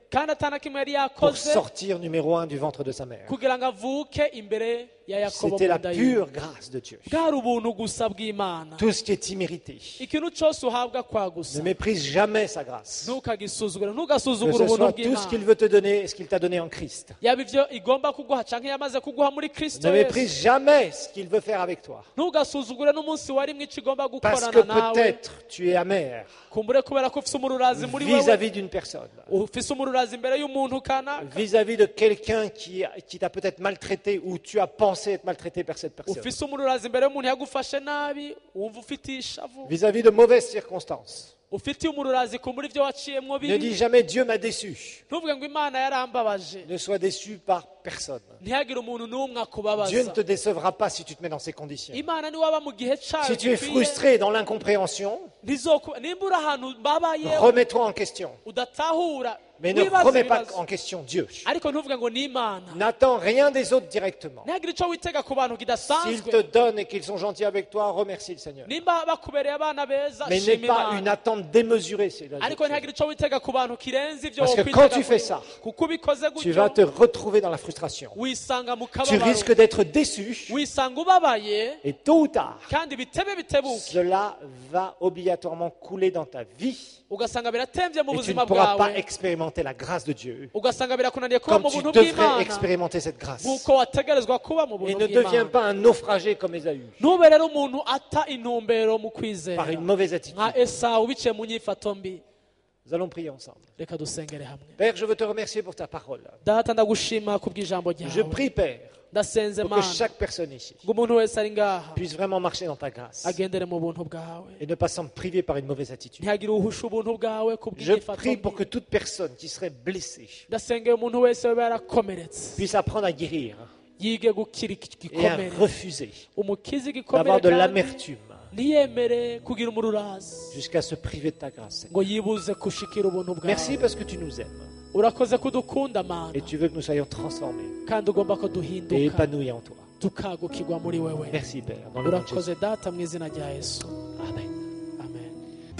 [SPEAKER 3] kandi atana kimwe yari
[SPEAKER 2] pour
[SPEAKER 3] yakoze
[SPEAKER 2] sortir numéro un du ventre de sa mère.
[SPEAKER 3] kugira ngo avuke imbere ya yakobo
[SPEAKER 2] C'était la
[SPEAKER 3] mu nda
[SPEAKER 2] pure
[SPEAKER 3] yiwe.
[SPEAKER 2] grâce de Dieu.
[SPEAKER 3] bwari ubuntu gusa bw'imana.
[SPEAKER 2] Tout ce qui est immérité.
[SPEAKER 3] ikintu cyose uhabwa kwa gusa
[SPEAKER 2] Ne méprise jamais sa grâce.
[SPEAKER 3] ntukagisuzugure
[SPEAKER 2] Que
[SPEAKER 3] ntugasuzugure
[SPEAKER 2] ce
[SPEAKER 3] ubuntu
[SPEAKER 2] soit tout ce qu'il
[SPEAKER 3] bw'imana.
[SPEAKER 2] veut te donner, ce qu'il t'a donné en Christ.
[SPEAKER 3] yaba ibyo igomba kuguha cyangwa yamaze kuguha muri kristo
[SPEAKER 2] Ne
[SPEAKER 3] yesu.
[SPEAKER 2] méprise jamais ce qu'il veut faire avec toi.
[SPEAKER 3] ntugasuzugure n'umunsi warimwe icyo igomba
[SPEAKER 2] Parce
[SPEAKER 3] gukorana
[SPEAKER 2] que
[SPEAKER 3] nawe.
[SPEAKER 2] peut-être tu es amer
[SPEAKER 3] kumbure kubera ko ufise umururazi muri wewe,
[SPEAKER 2] vis-à-vis d'une personne,
[SPEAKER 3] ufise umururazi imbere y'umuntu kanaka,
[SPEAKER 2] vis-à-vis de quelqu'un qui, qui t'a peut-être maltraité ou tu as pensé être maltraité par cette personne,
[SPEAKER 3] ufise umururazi imbere y'umuntu yagufashe nabi, wumva ufite ishavu,
[SPEAKER 2] vis-à-vis de mauvaises circonstances.
[SPEAKER 3] ufitiye umururazi kumbura ibyo waciyemwo
[SPEAKER 2] Ne dis
[SPEAKER 3] bibi.
[SPEAKER 2] jamais Dieu m'a déçu.
[SPEAKER 3] ntuvuge ngo imana yarambabaje.
[SPEAKER 2] Ne sois déçu par personne.
[SPEAKER 3] ntihagire umuntu n'umwe
[SPEAKER 2] Dieu ne
[SPEAKER 3] akubabaza.
[SPEAKER 2] te décevra pas si tu te mets dans ces conditions.
[SPEAKER 3] imana niwaba mu gihe cyayo
[SPEAKER 2] Si tu es
[SPEAKER 3] gikwiye,
[SPEAKER 2] frustré dans l'incompréhension,
[SPEAKER 3] ntizoku- nimba uri ahantu babayeho
[SPEAKER 2] remets-toi en question.
[SPEAKER 3] udatahura,
[SPEAKER 2] Mais ne
[SPEAKER 3] wibaze
[SPEAKER 2] remets pas
[SPEAKER 3] ibibazo.
[SPEAKER 2] en question Dieu.
[SPEAKER 3] ariko ntuvuge ngo ni imana.
[SPEAKER 2] N'attends rien des autres directement.
[SPEAKER 3] ntihagire icyo witega ku bantu
[SPEAKER 2] S'ils
[SPEAKER 3] kidasanzwe.
[SPEAKER 2] te donnent et qu'ils sont gentils avec toi, remercie le Seigneur.
[SPEAKER 3] nimba bakubereye abana beza,
[SPEAKER 2] Mais n'aie
[SPEAKER 3] shima
[SPEAKER 2] pas une
[SPEAKER 3] imana.
[SPEAKER 2] attente démesurée. C'est la
[SPEAKER 3] ariko ntihagire icyo witega ku bantu kirenze ibyo
[SPEAKER 2] Parce que
[SPEAKER 3] wokwitega
[SPEAKER 2] quand tu
[SPEAKER 3] kuri
[SPEAKER 2] fais
[SPEAKER 3] bo.
[SPEAKER 2] ça,
[SPEAKER 3] kuko ubikoze
[SPEAKER 2] Tu
[SPEAKER 3] gutyo
[SPEAKER 2] vas te retrouver dans la frustration.
[SPEAKER 3] wisanga mu
[SPEAKER 2] Tu
[SPEAKER 3] kababaro,
[SPEAKER 2] risques d'être déçu
[SPEAKER 3] wisanga ubabaye,
[SPEAKER 2] et tôt ou tard,
[SPEAKER 3] kandi bitebe bitebuke,
[SPEAKER 2] cela va obligatoirement couler dans ta vie
[SPEAKER 3] ugasanga biratembye mu
[SPEAKER 2] et tu
[SPEAKER 3] buzima
[SPEAKER 2] ne pourras pas
[SPEAKER 3] bwawe,
[SPEAKER 2] expérimenter la grâce de Dieu
[SPEAKER 3] ugasanga birakunaniye kuba
[SPEAKER 2] comme
[SPEAKER 3] mu
[SPEAKER 2] tu
[SPEAKER 3] buntu
[SPEAKER 2] devrais
[SPEAKER 3] bw'imana
[SPEAKER 2] expérimenter cette grâce.
[SPEAKER 3] nk'uko wategerezwa kuba mu
[SPEAKER 2] Et
[SPEAKER 3] buntu
[SPEAKER 2] ne deviens
[SPEAKER 3] bw'imana.
[SPEAKER 2] pas un naufragé comme Ésaü
[SPEAKER 3] ntube rero umuntu ata intumbero mu kwizera
[SPEAKER 2] par une mauvaise attitude.
[SPEAKER 3] nka esawu biciye mu nyifato mbi.
[SPEAKER 2] Nous allons prier ensemble.
[SPEAKER 3] reka dusengere hamwe.
[SPEAKER 2] Père, je veux te remercier pour ta parole.
[SPEAKER 3] data ndagushima ku bw'ijambo
[SPEAKER 2] Je
[SPEAKER 3] ryawe.
[SPEAKER 2] prie, Père,
[SPEAKER 3] ndasenze
[SPEAKER 2] pour que
[SPEAKER 3] mana
[SPEAKER 2] chaque personne ici
[SPEAKER 3] ngo umuntu wese ari ngaha
[SPEAKER 2] puisse vraiment marcher dans ta grâce
[SPEAKER 3] agendere mu buntu bwawe,
[SPEAKER 2] et ne pas s'en priver par une mauvaise attitude.
[SPEAKER 3] ntihagire uhusha ubuntu bwawe ku
[SPEAKER 2] Je
[SPEAKER 3] bw'inyifato
[SPEAKER 2] prie pour que
[SPEAKER 3] mbi.
[SPEAKER 2] toute personne qui serait blessée
[SPEAKER 3] ndasengeye umuntu wese waba yarakomeretse
[SPEAKER 2] puisse apprendre à guérir
[SPEAKER 3] yige gukira iki-
[SPEAKER 2] et à
[SPEAKER 3] igikomere,
[SPEAKER 2] refuser
[SPEAKER 3] umukize igikomere
[SPEAKER 2] d'avoir de
[SPEAKER 3] kandi
[SPEAKER 2] l'amertume
[SPEAKER 3] ntiyemere kugira umururazi
[SPEAKER 2] jusqu'à se priver de ta grâce.
[SPEAKER 3] ngo yibuze gushikira ubuntu
[SPEAKER 2] Merci
[SPEAKER 3] bwawe.
[SPEAKER 2] parce que tu nous aimes
[SPEAKER 3] urakoze kudukunda mana,
[SPEAKER 2] et tu veux que nous soyons transformés
[SPEAKER 3] kandi ugomba ko
[SPEAKER 2] et
[SPEAKER 3] duhinduka
[SPEAKER 2] épanouis en toi.
[SPEAKER 3] tukagukirwa muri wewe.
[SPEAKER 2] Merci Père, dans le nom de Jésus.
[SPEAKER 3] urakoze data mu izina rya yesu,
[SPEAKER 2] Amen.
[SPEAKER 3] amen.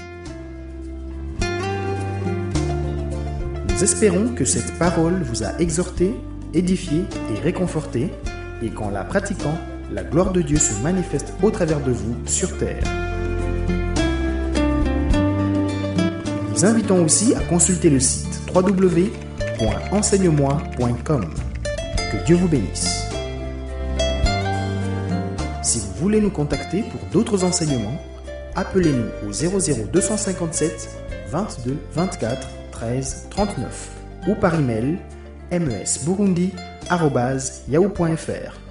[SPEAKER 1] Nous espérons que cette parole vous a exhorté, édifié et réconforté, et qu'en la pratiquant, la gloire de Dieu se manifeste au travers de vous sur terre. Nous vous invitons aussi à consulter le site w w w point enseigne moi point com. Que Dieu vous bénisse. Si vous voulez nous contacter pour d'autres enseignements, appelez-nous au zéro zéro deux cent cinquante-sept vingt-deux vingt-quatre treize trente-neuf ou par email mesburundi arobase yahoo point fr.